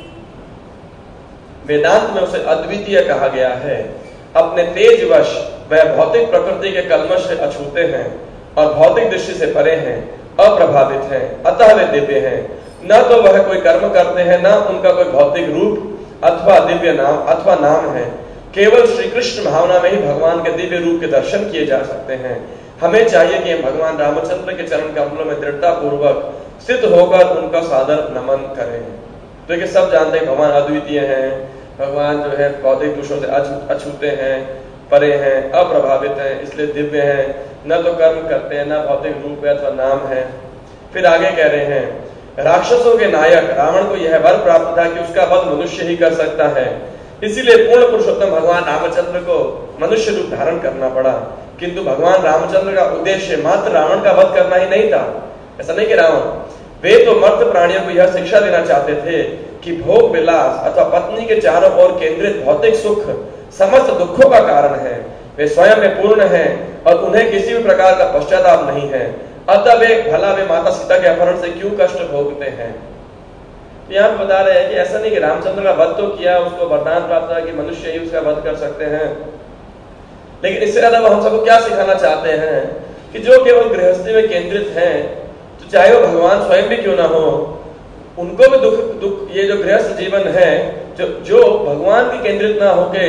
वेदांत में उसे अद्वितीय कहा गया है। अपने तेजवश वह भौतिक प्रकृति के कल्मश से अछूते हैं और भौतिक दृष्टि से परे हैं, अप्रभावित हैं, अतः वे दिव्य हैं। न तो वह कोई कर्म करते हैं, न उनका कोई भौतिक रूप अथवा दिव्य नाम अथवा नाम है। केवल श्री कृष्ण भावना में ही भगवान के दिव्य रूप के दर्शन किए जा सकते हैं। हमें चाहिए कि हम भगवान रामचंद्र के चरण कमलों में दृढ़ता पूर्वक स्थित होकर उनका सादर नमन करें। देखिए, सब जानते हैं भगवान अद्वितीय हैं, भगवान जो है भौतिक दोषों से अछूते हैं, परे हैं, अप्रभावित हैं, इसलिए दिव्य हैं, न तो कर्म करते हैं, न भौतिक रूप है अथवा नाम है। फिर आगे कह रहे हैं, राक्षसों के नायक रावण को यह वर प्राप्त था कि उसका वध मनुष्य ही कर सकता है, इसीलिए पूर्ण पुरुषोत्तम भगवान रामचंद्र को मनुष्य रूप धारण करना पड़ा। किंतु भगवान रामचंद्र का उद्देश्य मात्र रावण का वध करना ही नहीं था। ऐसा नहीं कि रावण, वे तो मर्द प्राणियों को यह शिक्षा देना चाहते थे कि भोग विलास अथवा पत्नी के चारों ओर केंद्रित भौतिक सुख समस्त दुखों का कारण है। वे स्वयं में पूर्ण हैं और उन्हें किसी भी प्रकार का पश्चाताप नहीं है। अतः वे भला वे माता सीता के अपहरण से क्यों कष्ट भोगते हैं। यहाँ बता रहे हैं कि ऐसा नहीं कि रामचंद्र का वध तो किया, उसको वरदान प्राप्त हुआ कि मनुष्य ही उसका वध कर सकते हैं, लेकिन इससे ज्यादा वो हम सबको क्या सिखाना चाहते हैं कि जो केवल गृहस्थी में केंद्रित हैं, तो चाहे वो भगवान स्वयं भी क्यों ना हो, उनको भी दुख दुख ये जो गृहस्थ जीवन है, जो जो भगवान की केंद्रित ना होके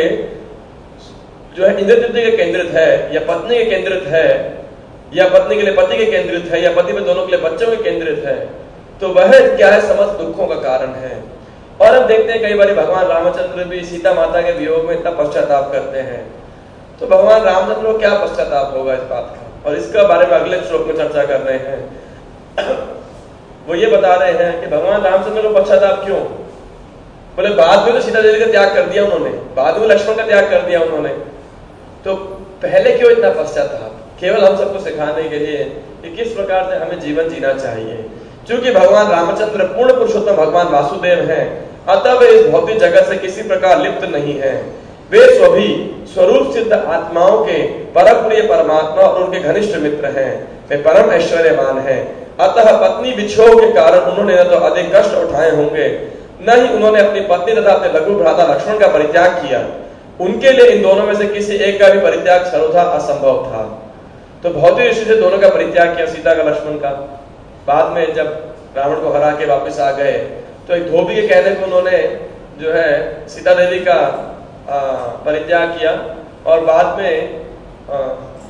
जो है इंद्र तृतीय के केंद्रित है, या पत्नी के केंद्रित है, या पत्नी के लिए पति के केंद्रित है, या पति में दोनों के लिए बच्चों के केंद्रित है, तो वह क्या है, समस्त दुखों का कारण है। और हम देखते हैं कई बार भगवान रामचंद्र भी सीता माता के वियोग में इतना पश्चाताप करते हैं, तो भगवान रामचंद्र को क्या पश्चाताप होगा इस बात का, और इसका बारे में अगले श्लोक में चर्चा कर रहे हैं। वो ये बता रहे हैं कि भगवान रामचंद्र को पश्चाताप क्यों, बोले बाद में तो सीता देवी का त्याग कर दिया उन्होंने, बाद में लक्ष्मण का त्याग कर दिया उन्होंने, तो पहले क्यों इतना पश्चाताप। केवल हम सबको सिखाने के लिए कि किस प्रकार से हमें जीवन जीना चाहिए। क्योंकि भगवान रामचंद्र पूर्ण पुरुषोत्तम भगवान वासुदेव हैं, अतः वे इस भौतिक जगत से किसी प्रकार लिप्त नहीं है। वे सभी स्वरूप सिद्ध आत्माओं के परम प्रिय परमात्मा और उनके घनिष्ठ मित्र हैं। वे परम ऐश्वर्यवान हैं। अतः पत्नी विछोह के कारण उन्होंने न तो अधिक कष्ट उठाए होंगे, न ही उन्होंने अपनी पत्नी तथा अपने लघु भ्राता लक्ष्मण का परित्याग किया। उनके लिए इन दोनों में से किसी एक का भी परित्याग सर्वथा असंभव था। तो भौतिक दृष्टि से दोनों का परित्याग किया, सीता का लक्ष्मण का। बाद में जब रावण को हरा के वापस आ गए तो एक धोबी के कहने को उन्होंने जो है सीता देवी का परित्याग किया। और बाद में आ,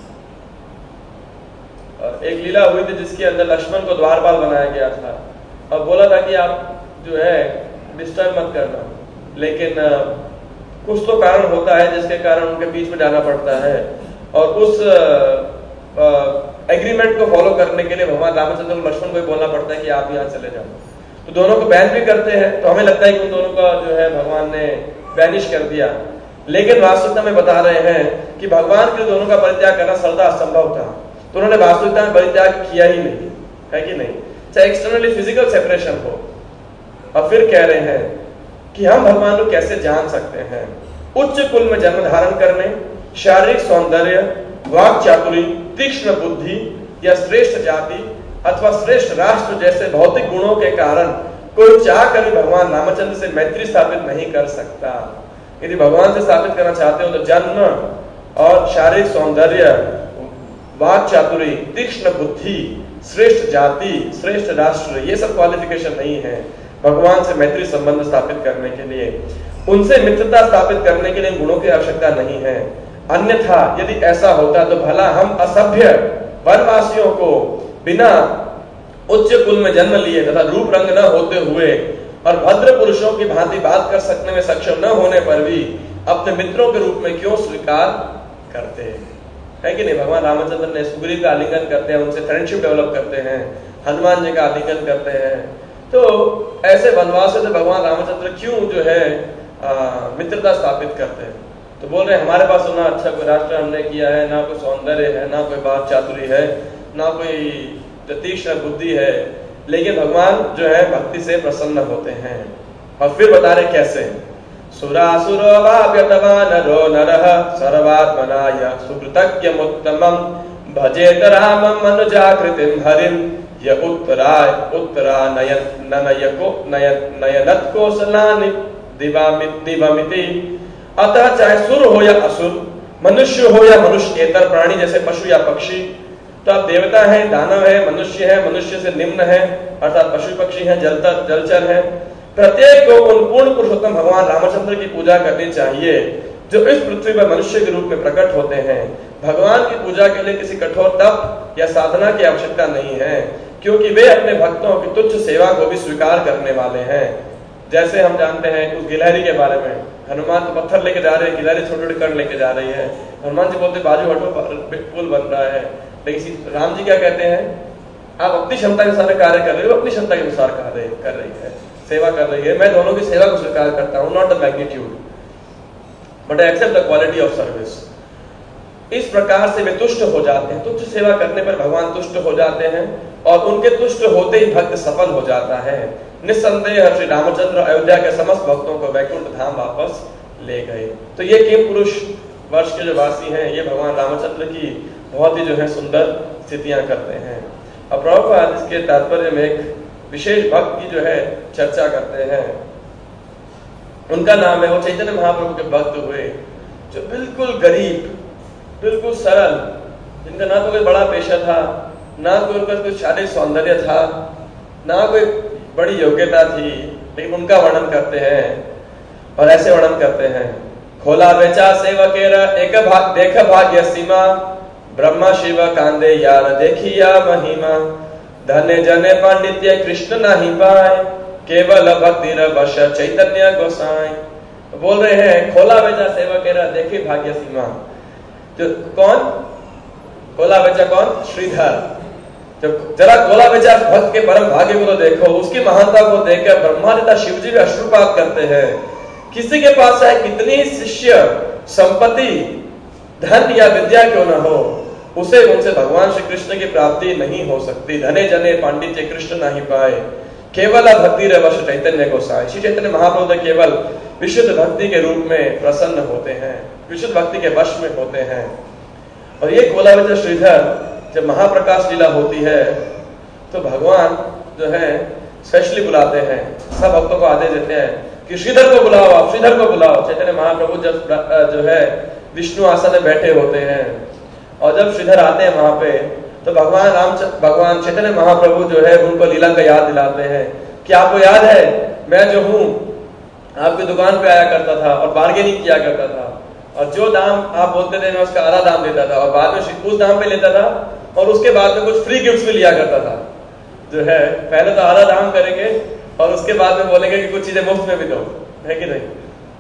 एक लीला हुई थी जिसके अंदर लक्ष्मण को द्वारपाल बनाया गया था और बोला था कि आप जो है डिस्टर्ब मत करना, लेकिन आ, कुछ तो कारण होता है जिसके कारण उनके बीच में जाना पड़ता है। और उस एग्रीमेंट को फॉलो करने के लिए भगवान रामचंद्र और लक्ष्मण को बोलना पड़ता है कि आप यहाँ चले जाओ। तो दोनों को बैन भी करते हैं, तो हमें लगता है कि उन दोनों का जो है भगवान ने बैनिश कर दिया, लेकिन वास्तविकता में बता रहे हैं कि भगवान के दोनों का परित्याग करना सर्वदा असंभव था। तो उन्होंने वास्तविकता में परित्याग किया ही नहीं, है कि नहीं, चाहे एक्सटर्नली फिजिकल सेपरेशन हो। और फिर कह रहे हैं कि हम भगवान को कैसे जान सकते हैं। उच्च कुल में जन्म धारण करने, शारीरिक सौंदर्य, वाक चातुरी, तीक्ष्ण बुद्धि या श्रेष्ठ जाति अथवा श्रेष्ठ राष्ट्र जैसे भौतिक गुणों के कारण कोई चाह कर भगवान रामचंद्र से मैत्री स्थापित नहीं कर सकता। यदि भगवान से स्थापित करना चाहते हो तो जन्म और शारीरिक सौंदर्य, वाक चातुरी, तीक्ष्ण बुद्धि, श्रेष्ठ जाति, श्रेष्ठ राष्ट्र, ये सब क्वालिफिकेशन नहीं है भगवान से मैत्री संबंध स्थापित करने के लिए। उनसे मित्रता स्थापित करने के लिए गुणों की आवश्यकता नहीं है। अन्यथा यदि ऐसा होता तो भला हम असभ्य वनवासियों को बिना उच्च कुल में जन्म लिए तथा रूप रंग न होते हुए और भद्र पुरुषों की भांति बात कर सकने में सक्षम न होने पर भी अपने मित्रों के रूप में क्यों स्वीकार करते है कि नहीं। भगवान रामचंद्र ने सुग्रीव का आलिंगन करते हैं, उनसे फ्रेंडशिप डेवलप करते हैं, हनुमान जी का आलिंगन करते हैं। तो ऐसे वनवासों से भगवान रामचंद्र क्यों जो है आ, मित्रता स्थापित करते हैं। तो बोल रहे हमारे पास ना अच्छा कोई राष्ट्र हमने किया है, ना कोई सौंदर्य है, ना कोई बात चातुरी है, ना कोई तीक्ष्ण बुद्धि है, लेकिन भगवान जो है भक्ति से प्रसन्न होते हैं। और फिर बता रहे कैसे। सुरासुरो वाप्यतमानरो नरः सर्वात्मनाय सुकृतज्ञमुत्तमं भजेत रामं मनुजाकृतिं हरिं य उत्तराय उत्तरानयन ननयको नयन नयनत कौशलानि दिवामिति। अतः चाहे सुर हो या असुर, मनुष्य हो या मनुष्येतर प्राणी जैसे पशु या पक्षी, तो आप देवता है, दानव है, मनुष्य है, मनुष्य से निम्न है अर्थात पशु पक्षी है, जलतर जलचर है, प्रत्येक को उन पूर्ण पुरुषोत्तम भगवान रामचंद्र की पूजा करनी चाहिए जो इस पृथ्वी पर मनुष्य के रूप में प्रकट होते हैं। भगवान की पूजा के लिए किसी कठोर तप या साधना की आवश्यकता नहीं है, क्योंकि वे अपने भक्तों की तुच्छ सेवा को भी स्वीकार करने वाले हैं। जैसे हम जानते हैं उस गिलहरी के बारे में, हनुमान तो पत्थर लेके जा रहे हैं, गिलहरी छोटे छोटे कण लेके जा रही है। हनुमान जी बोलते बाजू हटो पुल बन रहा है, लेकिन राम जी क्या कहते हैं, आप अपनी क्षमता के अनुसार कार्य कर रहे हो, अपनी क्षमता के अनुसार कार्य कर रही है, सेवा कर रही है। मैं दोनों की सेवा को स्वीकार करता हूँ, not the magnitude but I accept the quality of service. इस प्रकार से वे तुष्ट हो जाते हैं। तुच्छ सेवा करने पर भगवान तुष्ट हो जाते हैं और उनके तुष्ट होते ही भक्त सफल हो जाता है। निस्संदेह श्री रामचंद्र अयोध्या के समस्त भक्तों को वैकुंठ धाम वापस ले गए। तो ये किम पुरुष वर्ष के जो वासी हैं, ये भगवान रामचंद्र की बहुत ही जो है सुंदर स्थितियां करते हैं। अब प्रभुपाद इसके तात्पर्य में एक विशेष भक्त की जो है चर्चा करते हैं। उनका नाम है, वो चैतन्य महाप्रभु के भक्त हुए जो बिल्कुल गरीब, बिल्कुल सरल, जिनका ना तो कोई बड़ा पेशा था, ना कोई उनका कोई शारीरिक सौंदर्य था, ना कोई बड़ी योग्यता थी, लेकिन उनका वर्णन करते हैं और ऐसे वर्णन करते हैं। खोला बेचा सेवकेरा एक भाग देख भाग्य सीमा, ब्रह्मा शिव कांदे यार देखिया महिमा, धन्य जने पांडित्य कृष्ण नहीं पाए, केवल भक्ति रस चैतन्य गोसाई। तो बोल रहे हैं खोला बेचा सेवकेरा देखे भाग्य सीमा। जो कौन खोला बेचा, कौन? श्रीधर। जब जरा खोला बेचा भक्त के परम भाग्य को तो देखो, उसकी महानता को देखकर ब्रह्मा तथा शिव जी भी अश्रुपात करते हैं। किसी के पास चाहे कितनी शिष्य संपत्ति धन या विद्या क्यों न हो, उसे उनसे भगवान श्री कृष्ण की प्राप्ति नहीं हो सकती। धने जने पांडित्य कृष्ण नहीं पाए, केवल भक्ति रस चैतन्य गोसाई। श्री चैतन्य महाप्रभु ने केवल विशुद्ध भक्ति के रूप में प्रसन्न होते हैं, विशुद्ध भक्ति के वश में होते हैं। और ये कोलाविच श्रीधर जब महाप्रकाश लीला होती है तो भगवान जो है स्पेशली बुलाते हैं, सब भक्तों को आदेश देते हैं कि श्रीधर को बुलाओ, आप श्रीधर को बुलाओ। चैतन्य महाप्रभु जब जो है विष्णु आसन में बैठे होते हैं और जब श्रीधर आते हैं वहां पे तो भगवान राम भगवान चैतन्य महाप्रभु जो है उनको लीला का याद दिलाते हैं कि आपको याद है मैं जो हूँ आपकी दुकान पे आया करता था और बार्गेनिंग किया करता था और जो दाम आप बोलते थे मैं उसका आधा दाम देता था और बाद में उस दाम पे लेता था और उसके बाद में कुछ फ्री गिफ्ट्स भी लिया करता था। जो है पहले तो आधा दाम करेंगे और उसके बाद में बोलेंगे कि कुछ चीजें मुफ्त में भी दो, है कि नहीं।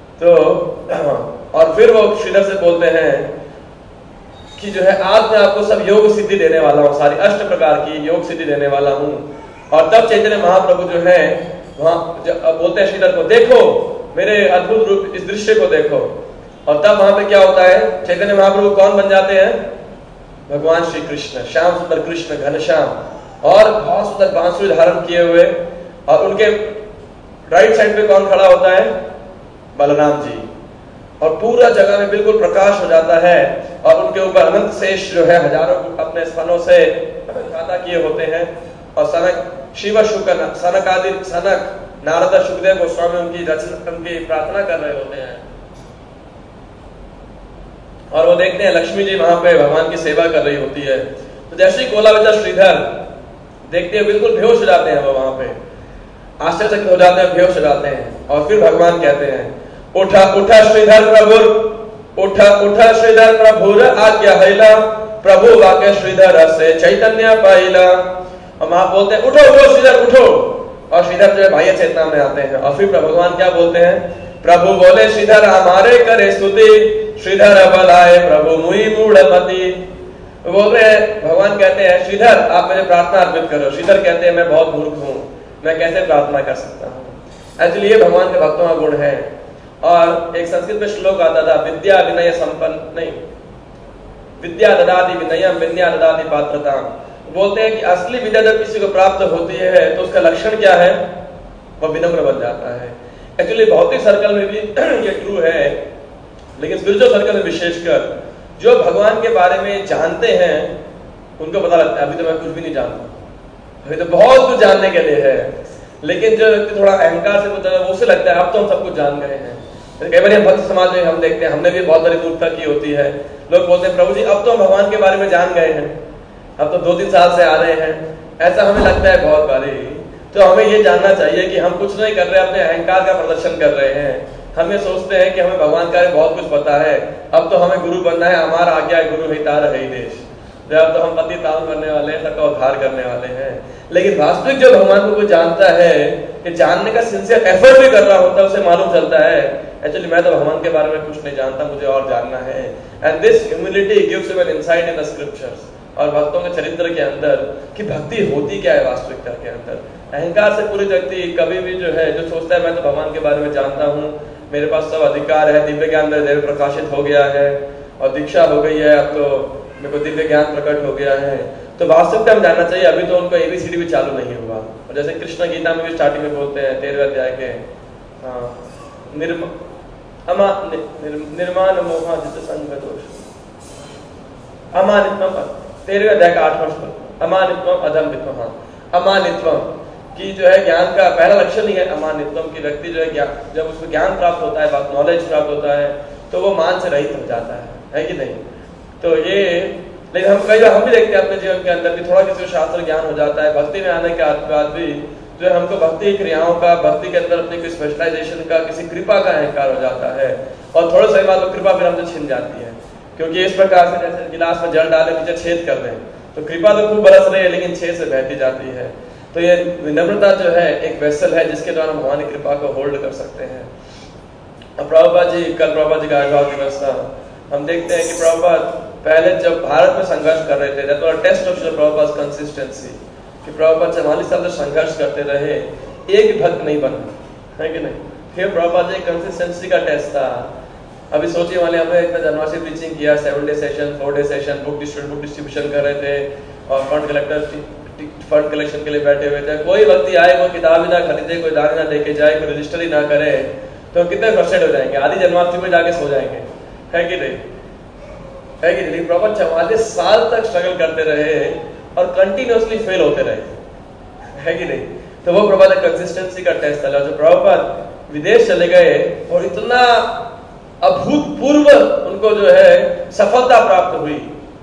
तो और फिर वो श्रीधर से बोलते हैं कि जो है आज मैं आपको सब योग सिद्धि देने वाला हूँ, सारी अष्ट प्रकार की योग सिद्धि देने वाला हूँ। और तब चैतन्य महाप्रभु जो है वहां बोलते हैं श्रीधर को, देखो मेरे अद्भुत रूप, इस दृश्य को देखो। और तब वहां पे क्या होता है, चैतन्य महाप्रभु कौन बन जाते हैं, भगवान श्री कृष्ण, श्याम सुंदर कृष्ण घनश्याम, और बहुत सुंदर बांसुरी धारण किए हुए। और उनके राइट साइड पे कौन खड़ा होता है, बलराम जी। और पूरा जगह में बिल्कुल प्रकाश हो जाता है और उनके ऊपर अनंत शेष जो है हजारों अपने स्तनों से खाता किए होते हैं। और सनक शिव शुक्र सनक आदि सनक नारद सुखदेव गोस्वामी उनकी रचना उनकी प्रार्थना कर रहे होते हैं और वो देखते हैं लक्ष्मी जी वहां पे भगवान की सेवा कर रही होती है। तो जैसे ही कोलाविच श्रीधर देखते हैं बिल्कुल बेहोश हो जाते हैं, वो वहां पे आश्चर्यचकित हो जाते हैं, बेहोश हो जाते हैं। और फिर भगवान कहते हैं, उठा उठा श्रीधर प्रभुर, उठा उठा श्रीधर प्रभुर आज्ञा हैला, प्रभु वाक्य श्रीधर से चैतन्य पाइला। और वहां बोलते हैं उठो उठो श्रीधर उठो, और श्रीधर जो है बाह्य चेतना में आते हैं। और फिर भगवान क्या बोलते हैं, प्रभु बोले श्रीधर हमारे करे स्तुति, श्रीधर बलाए प्रभु मुई मूढ़मति। बोल रहे हैं, भगवान कहते हैं श्रीधर आप मुझे प्रार्थना अर्पित करो। श्रीधर कहते हैं मैं बहुत मूर्ख हूँ, मैं कैसे प्रार्थना कर सकता हूँ। एक्चुअली ये भगवान के भक्तों का गुण है। और एक संस्कृत में श्लोक आता था, विद्या विनय संपन्न नहीं, विद्या ददाति विनयम विद्या ददाति पात्रता। बोलते हैं कि असली विद्या जब किसी को प्राप्त होती है तो उसका लक्षण क्या है, वह विनम्र बन जाता है। एक्चुअली भौतिक सर्कल में भी ये ट्रू है, लेकिन स्पिरिचुअल सर्कल में विशेषकर जो भगवान के बारे में जानते हैं उनको पता लगता है अभी तो मैं कुछ भी नहीं जानता, अभी तो बहुत कुछ जानने के लिए है। लेकिन जो व्यक्ति थोड़ा अहंकार से कुछ वो से लगता है अब तो हम सब कुछ जान गए हैं। कई बार भक्त समाज में हम देखते हैं, हमने भी बहुत बड़ी मूर्खता की होती है। लोग बोलते हैं प्रभु जी अब तो हम भगवान के बारे में जान गए हैं, अब तो दो तीन साल से आ रहे हैं। ऐसा हमें लगता है बहुत बारी। तो हमें ये जानना चाहिए कि हम कुछ नहीं कर रहे, अपने अहंकार का प्रदर्शन कर रहे हैं। हम ये सोचते हैं कि हमें भगवान का बहुत कुछ पता है, अब तो हमें गुरु बनना है, हमारा आज्ञा गुरु है तार है देश, अब तो हम पति ताल करने वाले हैं, सबका उद्धार करने वाले हैं। लेकिन वास्तविक जो भगवान को कोई जानता है, कि जानने का सिंसियर एफर्ट भी कर रहा होता है, उसे मालूम चलता है एक्चुअली मैं तो भगवान के बारे में कुछ नहीं जानता, मुझे और जानना है। And this humility gives you an insight in the scriptures और भक्तों के चरित्र के अंदर कि भक्ति होती क्या है वास्तविकता के अंदर। अहंकार से पूरी व्यक्ति कभी भी जो है जो सोचता है मैं तो भगवान के बारे में जानता हूँ, मेरे पास सब अधिकार है, दिव्य ज्ञान मेरे देव प्रकाशित हो गया है और दीक्षा हो गई है, अब तो मेरे को दिव्य ज्ञान प्रकट हो गया है। तो वास्तविकता में जानना चाहिए अभी तो उनको एबीसीडी भी चालू नहीं हुआ। और जैसे कृष्ण गीता में भी स्टार्टिंग में बोलते हैं तेरहवें अध्याय के निर्म अमा निर्माण मोह जित संग दोष अमानित्वम, तेरहवें अध्याय का आठवां श्लोक, अमानित्वम अधम्मित्वम। अमानित्वम की जो है ज्ञान का पहला लक्षण ही है अमानित्वम की व्यक्ति जो है ज्ञान जब उसको ज्ञान प्राप्त होता है, बात नॉलेज प्राप्त होता है तो वो मान से रहित हो जाता है, है कि नहीं। तो ये लेकिन हम कई बार हम भी देखते हैं अपने जीवन के अंदर भी थोड़ा किसी को शास्त्र ज्ञान हो जाता है, भक्ति में आने के बाद भी जो है हमको भक्ति क्रियाओं का, भक्ति के अंदर अपने कोई स्पेशलाइजेशन का, किसी कृपा का अहंकार हो जाता है और थोड़े समय बाद वो कृपा फिर हमसे छिन जाती है। क्योंकि इस प्रकार से जैसे गिलास में जल डाले नीचे छेद कर दें तो कृपा तो खूब बरस रही है लेकिन छेद से बहती जाती है। तो ये विनम्रता जो है एक वेसल है जिसके द्वारा हम भगवान की कृपा को होल्ड कर सकते हैं। अब प्रभुपाद जी, कल प्रभुपाद जी का आविर्भाव दिवस था, हम देखते हैं कि प्रभुपाद पहले जब भारत में संघर्ष कर रहे थे, that was test of Prabhupada consistency, कि प्रभुपाद चवालीस साल से संघर्ष करते रहे, एक भी भक्त नहीं बना, है कि नहीं। फिर प्रभुपाद जी कंसिस्टेंसी का टेस्ट था। अभी सोचिए वाले हमने इतना जन्माष्टमी टीचिंग किया, seven day session, four day session, book distribution book distribution कर रहे थे और फंड कलेक्टर फंड कलेक्शन के लिए बैठे हुए थे। कोई व्यक्ति आए वो किताब ही ना खरीदे, कोई दान ना देके जाए, कोई रजिस्टर ही ना करे, तो कितने फ्रस्ट्रेट हो जाएंगे, आधी जन्माष्टमी में जाके सो जाएंगे, है कि नहीं, है कि नहीं। प्रभुपाद चौवालीस साल तक स्ट्रगल करते रहे और कंटिन्यूअसली फेल होते रहे, है कि नहीं। तो वो प्रभुपाद कंसिस्टेंसी का टेस्ट था। जो प्रभुपाद विदेश चले गए और इतना अभूतपूर्व उनको जो है सफलता प्राप्त हुई,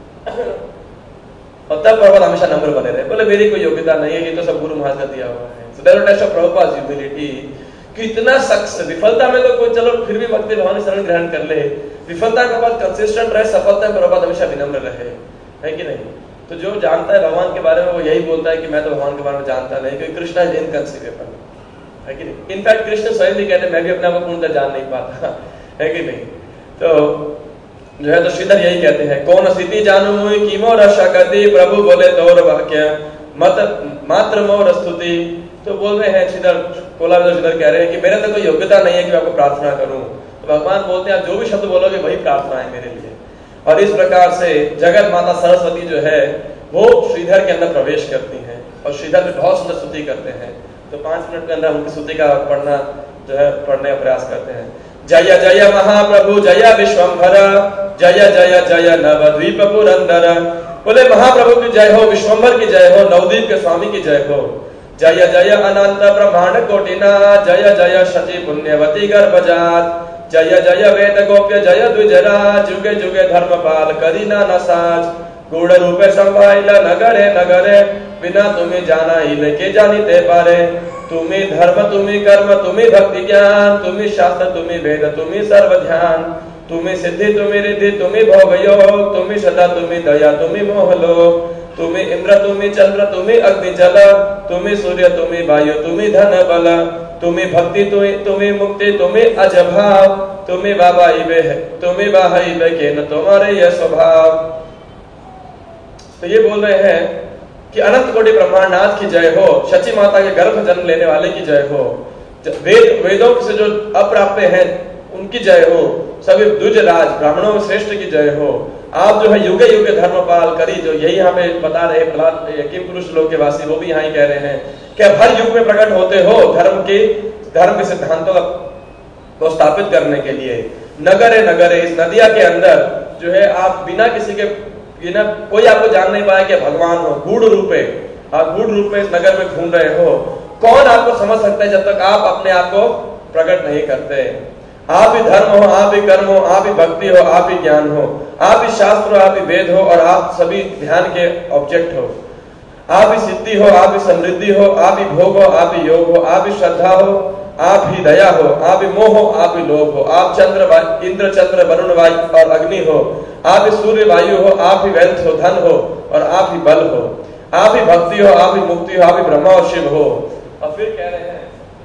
और तब प्रभुपाद हमेशा नम्र बने रहे, बोले मेरी कोई योग्यता नहीं है, ये तो सब गुरु महाराज का दिया हुआ है। So that was test of Prabhupada humility, कि इतना सक्सेस, विफलता में तो कोई चलो फिर भी भक्ति भाव शरण ग्रहण कर ले, विफलता के बाद कंसिस्टेंट रहे, सफलता में प्रभुपाद हमेशा विनम्र रहे, है कि नहीं। तो जो जानता है भगवान के बारे में वो यही बोलता है कि मैं तो भगवान के बारे में जानता नहीं, क्योंकि कृष्ण इज इनकंसीवेबल, है कि नहीं। इनफैक्ट कृष्ण स्वयं भी कहते हैं मैं भी अपने आप को पूर्णतः जान नहीं पाता, है कि नहीं। तो जो है तो श्रीधर यही कहते हैं, कौन स्थिति जानू मुई कीमो रशकति, प्रभु बोले तोर वाक्य मत मात्र मोर स्तुति। तो बोल रहे हैं श्रीधर, कोला श्रीधर कह रहे हैं कि मेरे तो कोई योग्यता नहीं है कि मैं आपको प्रार्थना करूं। तो भगवान बोलते हैं आप जो भी शब्द बोलोगे वही प्रार्थना है मेरे लिए। और इस प्रकार से जगत माता सरस्वती जो है वो श्रीधर के अंदर प्रवेश करती हैं और श्रीधर भी बहुत सुंदर स्तुति करते हैं। तो पांच मिनट के अंदर उनकी स्तुति का पढ़ना जो है पढ़ने का प्रयास करते हैं। जय जय महाप्रभु जय विश्वम्भर, जय जय जय नवद्वीप पुरंदर। बोले महाप्रभु की जय हो, विश्वम्भर की जय हो, नवद्वीप के स्वामी की जय हो। जय जय अनंत ब्रह्मांड कोटिना, जय जय शची पुण्यवती गर्भजात। जय जय वेद गोप्य जय द्विजरा, जुगे जुगे धर्मपाल करीना न साज। गुण रूपे संभाइल नगरे नगरे, बिना तुम्हें जाना ही लेके जानीते पारे। तुम्हें धर्म तुम्हें कर्म तुम्हें भक्ति ज्ञान, तुम्हें शास्त्र तुम्हें वेद तुम्हें सर्व ध्यान। तुम्हें सिद्धि तुम्हें रिद्धि तुम्हें भोग योग, तुम्हें सदा तुम्हें दया तुम्हें मोह लो। तुम्हें इंद्र तुम्हें चंद्र तुम्हें अग्नि जल, तुम्हें सूर्य तुम्हें वायु तुम्हें धन बल। तुम्हें भक्ति तुम्हें तुम्हें मुक्ति तुम्हें अजभाव, तुम्हें बाबा इबे है तुम्हें बाहा इबे के न तुम्हारे यह स्वभाव। तो ये बोल रहे हैं कि अनंत कोटि ब्रह्मांडनाथ की जय हो, शची माता के गर्भ जन्म लेने वाले की जय हो। वेद वेदों से जो अप्राप्य हैं उनकी जय हो। सभी द्विज राज ब्राह्मणों में श्रेष्ठ की जय हो। आप जो है युगे युगे धर्मपाल करी, जो यही यहाँ पे बता रहे प्रहलाद यकीन पुरुष लोक के वासी, वो भी यहाँ ही कह रहे हैं कि हर युग में प्रकट होते हो धर्म के धर्म के सिद्धांतों को स्थापित करने के लिए। नगरे नगरे, इस नदिया के अंदर जो है आप बिना किसी के बिना कोई आपको जान नहीं पाया कि भगवान हो। गूढ़ रूपे, आप गूढ़ रूप में इस नगर में घूम रहे हो। कौन आपको समझ सकता है जब तक आप अपने आप को प्रकट नहीं करते। आप ही धर्म हो, आप ही कर्म हो, आप ही भक्ति हो, आप ही ज्ञान हो, आप ही शास्त्र हो, आप ही वेद हो, और आप सभी ध्यान के ऑब्जेक्ट हो। आप ही सिद्धि हो, आप ही समृद्धि हो, आप ही भोग हो, आप ही योग हो, आप ही श्रद्धा हो, आप ही दया हो, आप ही मोह हो, आप ही लोभ हो। आप चंद्र इंद्र चंद्र वरुण वायु और अग्नि हो, आप ही सूर्य वायु हो, आप ही वेल्थ हो धन हो, और आप ही बल हो। आप ही भक्ति हो, आप ही मुक्ति हो, आप ही ब्रह्मा और शिव हो। और फिर कह रहे हैं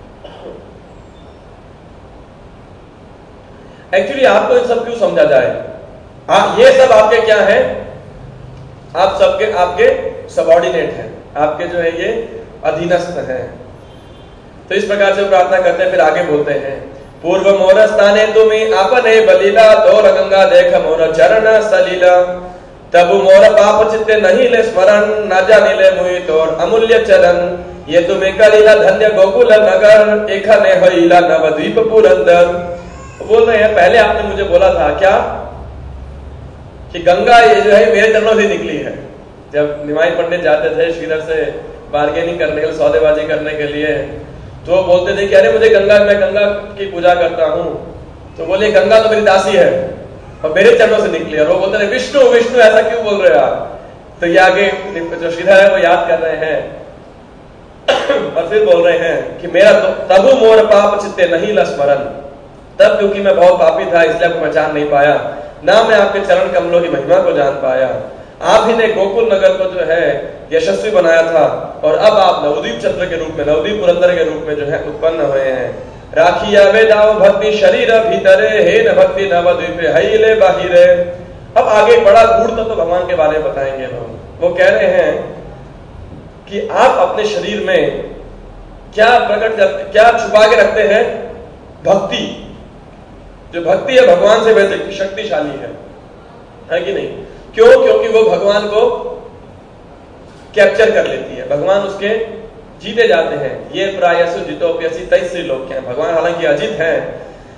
एक्चुअली आपको ये सब क्यों समझा जाए। आ, ये सब आपके क्या है, आप सबके आपके सबऑर्डिनेट हैं, आपके जो है ये अधीनस्थ हैं। तो इस प्रकार से प्रार्थना करते हैं। फिर आगे बोलते हैं, पूर्व मोर स्थाने तुम्हें आपने बलीला, तोर गंगा देख मोर चरण सलीला। तब मोर पाप चित्ते नहीं ले स्मरण, न जाने ले मुई तोर अमूल्य चरण। ये तुम्हें कलीला धन्य गोकुल नगर, एक ने होइला नवद्वीप पुरंदर। बोल रहे हैं पहले आपने मुझे बोला था क्या कि गंगा ये जो है मेरे चरणों से निकली है। जब निमाई पंडित जाते थे श्रीधर से बार्गेनिंग करने के लिए, सौदेबाजी करने के लिए, तो वो बोलते थे कि अरे मुझे गंगा, मैं गंगा की पूजा करता हूँ। तो बोले गंगा तो मेरी दासी है और मेरे चरणों से निकली। और वो बोलते थे विष्णु विष्णु ऐसा क्यों बोल रहे हो आप। तो ये आगे जो श्रीधर है वो याद कर रहे हैं और फिर बोल रहे हैं कि मेरा तो तबु मोर पाप चित्ते नहीं ल स्मरण। तब क्योंकि मैं बहुत पापी था इसलिए आपको पहचान नहीं पाया, ना मैं आपके चरण कमलों की महिमा को जान पाया। आप ही ने गोकुल नगर को जो है यशस्वी बनाया था, और अब आप नवद्वीप चंद्र के रूप में, नवद्वीप पुरंदर के रूप में जो है उत्पन्न हुए हैं। राखी आवे दाव भक्ति शरीर भीतरे, हे न भक्ति नवद्वीप हईले बाहिरे। अब आगे बड़ा गूढ़ तत्व तो भगवान के बारे में बताएंगे हम। वो कह रहे हैं कि आप अपने शरीर में क्या प्रकट करते, क्या छुपा के रखते हैं। भक्ति, जो भक्ति है भगवान से वैसे शक्तिशाली है, है कि नहीं। क्यों? क्योंकि वो भगवान को कैप्चर कर लेती है, भगवान उसके जीते जाते हैं। ये प्रायसु जितोप्यसी तैसी लोग हैं। भगवान हालांकि अजित हैं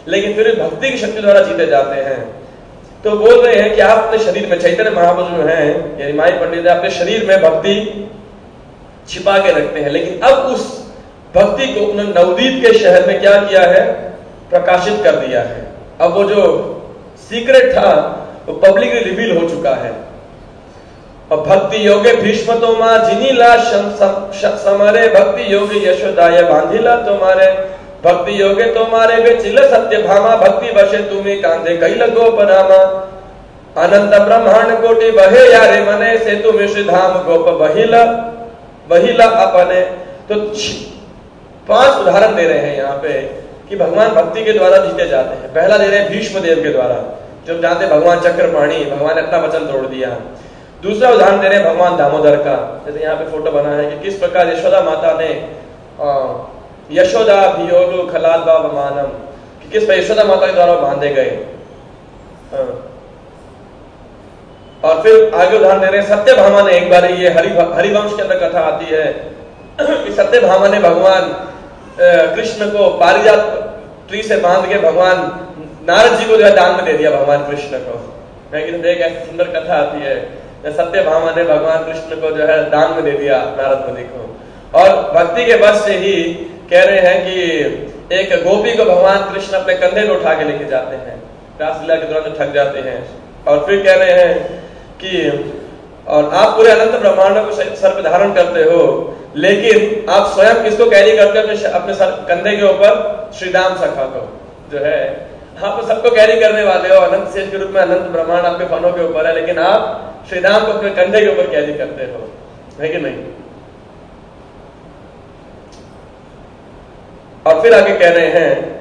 लेकिन फिर भक्ति की शक्ति द्वारा जीते जाते हैं। तो बोल रहे हैं कि आप अपने शरीर में, चैतन्य महाप्रभु जो है यानी माई पंडित है, अपने शरीर में भक्ति छिपा के रखते हैं, लेकिन अब उस भक्ति को उन्होंने नवदीप के शहर में क्या किया है, प्रकाशित कर दिया है। अब वो जो सीक्रेट था वो पब्लिकली रिवील हो चुका है। और भक्ति योगे भीष्म तो मां जिनीला समरे, भक्ति योगे यशोदाय बांधिला तुम्हारे, भक्ति योगे तुम्हारे बेचिल सत्य भामा, भक्ति बसे तुम्हें कांधे कई लगो परामा, अनंत ब्रह्मांड कोटि बहे यारे मने, से तुम्हें श्री धाम गोप बहिला बहिला अपने। तो पांच उदाहरण दे रहे हैं यहाँ पे कि भगवान भक्ति के द्वारा जीते जाते हैं। पहला दे रहे हैं भीष्म देव के द्वारा, जब जानते भगवान चक्रपाणी, भगवान ने अपना वचन तोड़ दिया। दूसरा उदाहरण दे रहे हैं भगवान दामोदर का, जैसे यहाँ पे फोटो बना है कि किस प्रकार यशोदा माता ने यशोदा भियोगु खलाल बाब मानम, कि किस पर यशोदा माता के द्वारा बांधे गए। और फिर आगे उदाहरण दे रहे हैं सत्यभामा ने, एक बार ये हरि हरिवंश के अंदर कथा आती है कि सत्यभामा ने भगवान कृष्ण को पारिजात ट्री से बांध के भगवान नारद जी को जो है दान में दे दिया भगवान कृष्ण को। लेकिन देख ऐसी सुंदर कथा आती है, सत्यभामा ने भगवान कृष्ण को जो है दान में दे दिया नारद मुनि को। और भक्ति के बस से ही कह रहे हैं कि एक गोपी को भगवान कृष्ण अपने कंधे में उठा के लेके जाते हैं, रासलीला के दौरान थक जाते हैं। और फिर कह रहे हैं कि और आप पूरे अनंत ब्रह्मांड को सर पे धारण करते हो, लेकिन आप स्वयं किसको कैरी करते हो अपने, अपने सर कंधे के ऊपर, श्रीराम सखा को जो है। आप सबको कैरी करने वाले हो, अनंत शेष के रूप में अनंत ब्रह्मांड आपके फनों के ऊपर है, लेकिन आप श्रीराम को अपने कंधे के ऊपर कैरी करते हो, है कि नहीं। और फिर आगे कह रहे हैं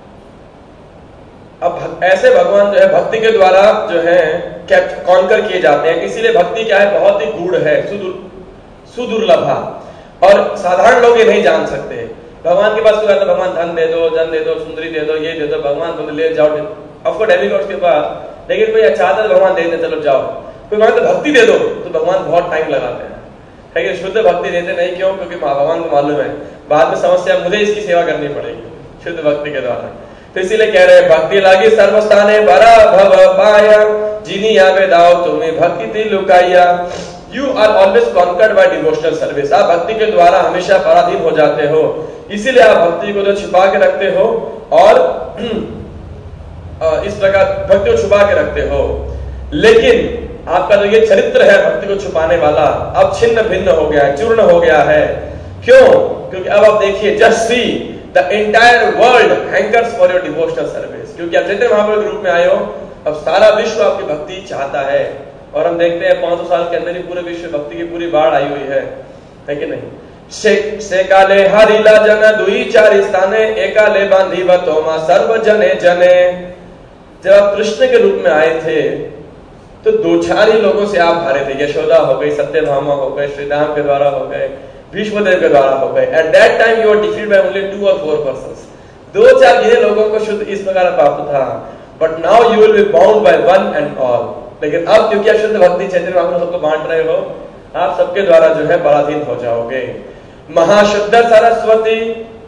अब ऐसे भगवान जो है भक्ति के द्वारा जो है कॉन्कर किए जाते हैं। इसीलिए भक्ति क्या है, बहुत ही गूढ़ है, सुदुर्लभा, और साधारण लोग ये नहीं जान सकते। भगवान के पास कोई आता, भगवान धन दे दो, जन दे दो, सुंदरी दे दो, ये दे दो, भगवान बोले ले जाओ, ऑफकोर्स डेमिगॉड्स के पास। लेकिन कोई अच्छा आता है भगवान दे दे, चलो जाओ। कोई मांगे तो भक्ति दे दो, तो भगवान बहुत टाइम लगाते हैं, है कि शुद्ध भक्ति देते नहीं। क्यों? क्योंकि भगवान को मालूम है बाद में समस्या मुझे इसकी सेवा करनी पड़ेगी शुद्ध भक्ति के द्वारा। तो इसीलिए कह रहे हैं भक्ति लागी सर्वस्थाने बरा भव पाया, जिनी आवे दाओ तुम्हें भक्ति ती लुकाया। You are always conquered by devotional service. आप भक्ति के द्वारा हमेशा पराधीन हो जाते हो, इसीलिए आप भक्ति को तो छिपा के रखते हो और इस प्रकार भक्ति को छुपा के रखते हो। लेकिन आपका जो ये चरित्र है भक्ति को छुपाने वाला, अब छिन्न भिन्न हो गया है, चूर्ण हो गया है। क्यों? क्योंकि अब आप देखिए, just see the entire world hankers for your devotional service. क्योंकि आप चैतन्य महाप्रभु के रूप में आए हो, अब सारा विश्व आपकी भक्ति चाहता है। और हम देखते हैं पांच सौ साल के अंदर ही पूरे विश्व भक्ति की पूरी बाढ़ आई हुई है, है कि नहीं। से, से काले हरिला जन दुई चार स्थाने, एकाले बांधी बतोमा सर्व जने जने। जब आप कृष्ण के रूप में आए थे तो दो चार ही लोगों से आप हारे थे। यशोदा हो गई, सत्यभामा हो गए, श्रीराम के द्वारा हो गए, भीष्मदेव के द्वारा हो गए। At that time you are defeated by only two और फोर पर्संस। दो चार गिने लोगों को शुद्ध इस प्रकार प्राप्त था। But now you will be bound by one and all. लेकिन अब क्योंकि आप शुद्ध भक्ति चैतन्य महाप्रभु सबको बांट रहे हो, आप सबके द्वारा जो है पराधीन हो जाओगे। महाशुद्ध सरस्वती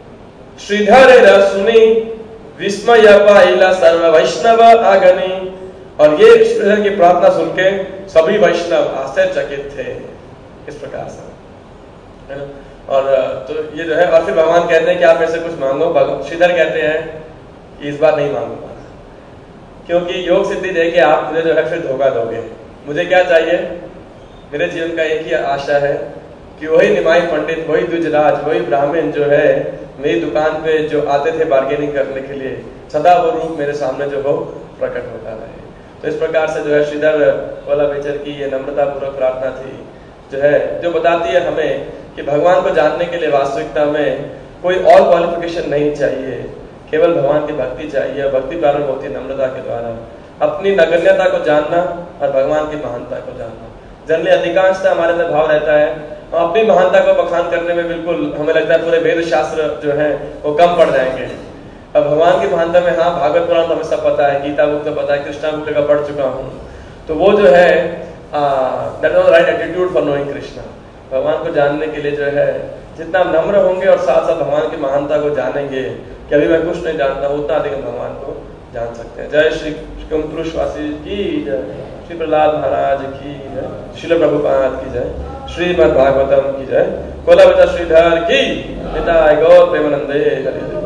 श्रीधर रसुनी, विस्मय पाइला सर्व वैष्णव आगनी। और ये श्रीधर की प्रार्थना सुन के सभी वैष्णव आश्चर्यचकित थे इस प्रकार से, है ना। और तो ये जो है, और फिर भगवान कहते हैं कि आप मेरे से कुछ मांगो। श्रीधर कहते हैं इस बार नहीं मांगूंगा, क्योंकि योग सिद्धि देके आप मुझे जो है फिर धोखा दोगे। मुझे क्या चाहिए? मेरे जीवन का एक ही आशा है कि वही निमाई पंडित, वही द्विजराज, वही ब्राह्मण जो है मेरी दुकान पे जो आते थे बार्गेनिंग करने के लिए, सदा वो रूप मेरे सामने जो हो प्रकट होता रहे। तो इस प्रकार से जो है श्रीधर वाला बेचर की ये नम्रता पूर्वक प्रार्थना थी, जो है जो बताती है हमें कि भगवान को जानने के लिए वास्तविकता में कोई और क्वालिफिकेशन नहीं चाहिए, केवल भगवान की भक्ति चाहिए। भक्ति प्रारंभ होती है नम्रता के द्वारा, अपनी नगण्यता को जानना और भगवान की महानता को जानना। जनरली अधिकांशतः हमारे अंदर भाव रहता है हम अपनी महानता को बखान करने में बिल्कुल हमें लगता है पूरे वेद शास्त्र जो है वो कम पड़ जाएंगे। अब भगवान की महानता में हाँ भागवत पुराण तो हमें सब पता है, गीता बुक तो पता है, कृष्णा बुक का पढ़ चुका हूँ, तो वो जो है that was right attitude for knowing Krishna. भगवान को जानने के लिए जो है जितना नम्र होंगे और साथ साथ भगवान की महानता को जानेंगे कि अभी मैं कुछ नहीं जानता, उतना अधिक भगवान को जान सकते हैं। जय श्री कुंतुरश्वासी की जय, श्री प्रहलाद महाराज की जय, श्रील प्रभुपाद की जय, श्रीमद् भागवतम की जय, कोलवता श्रीधर की, पिता गौर प्रेमानंदे हरि।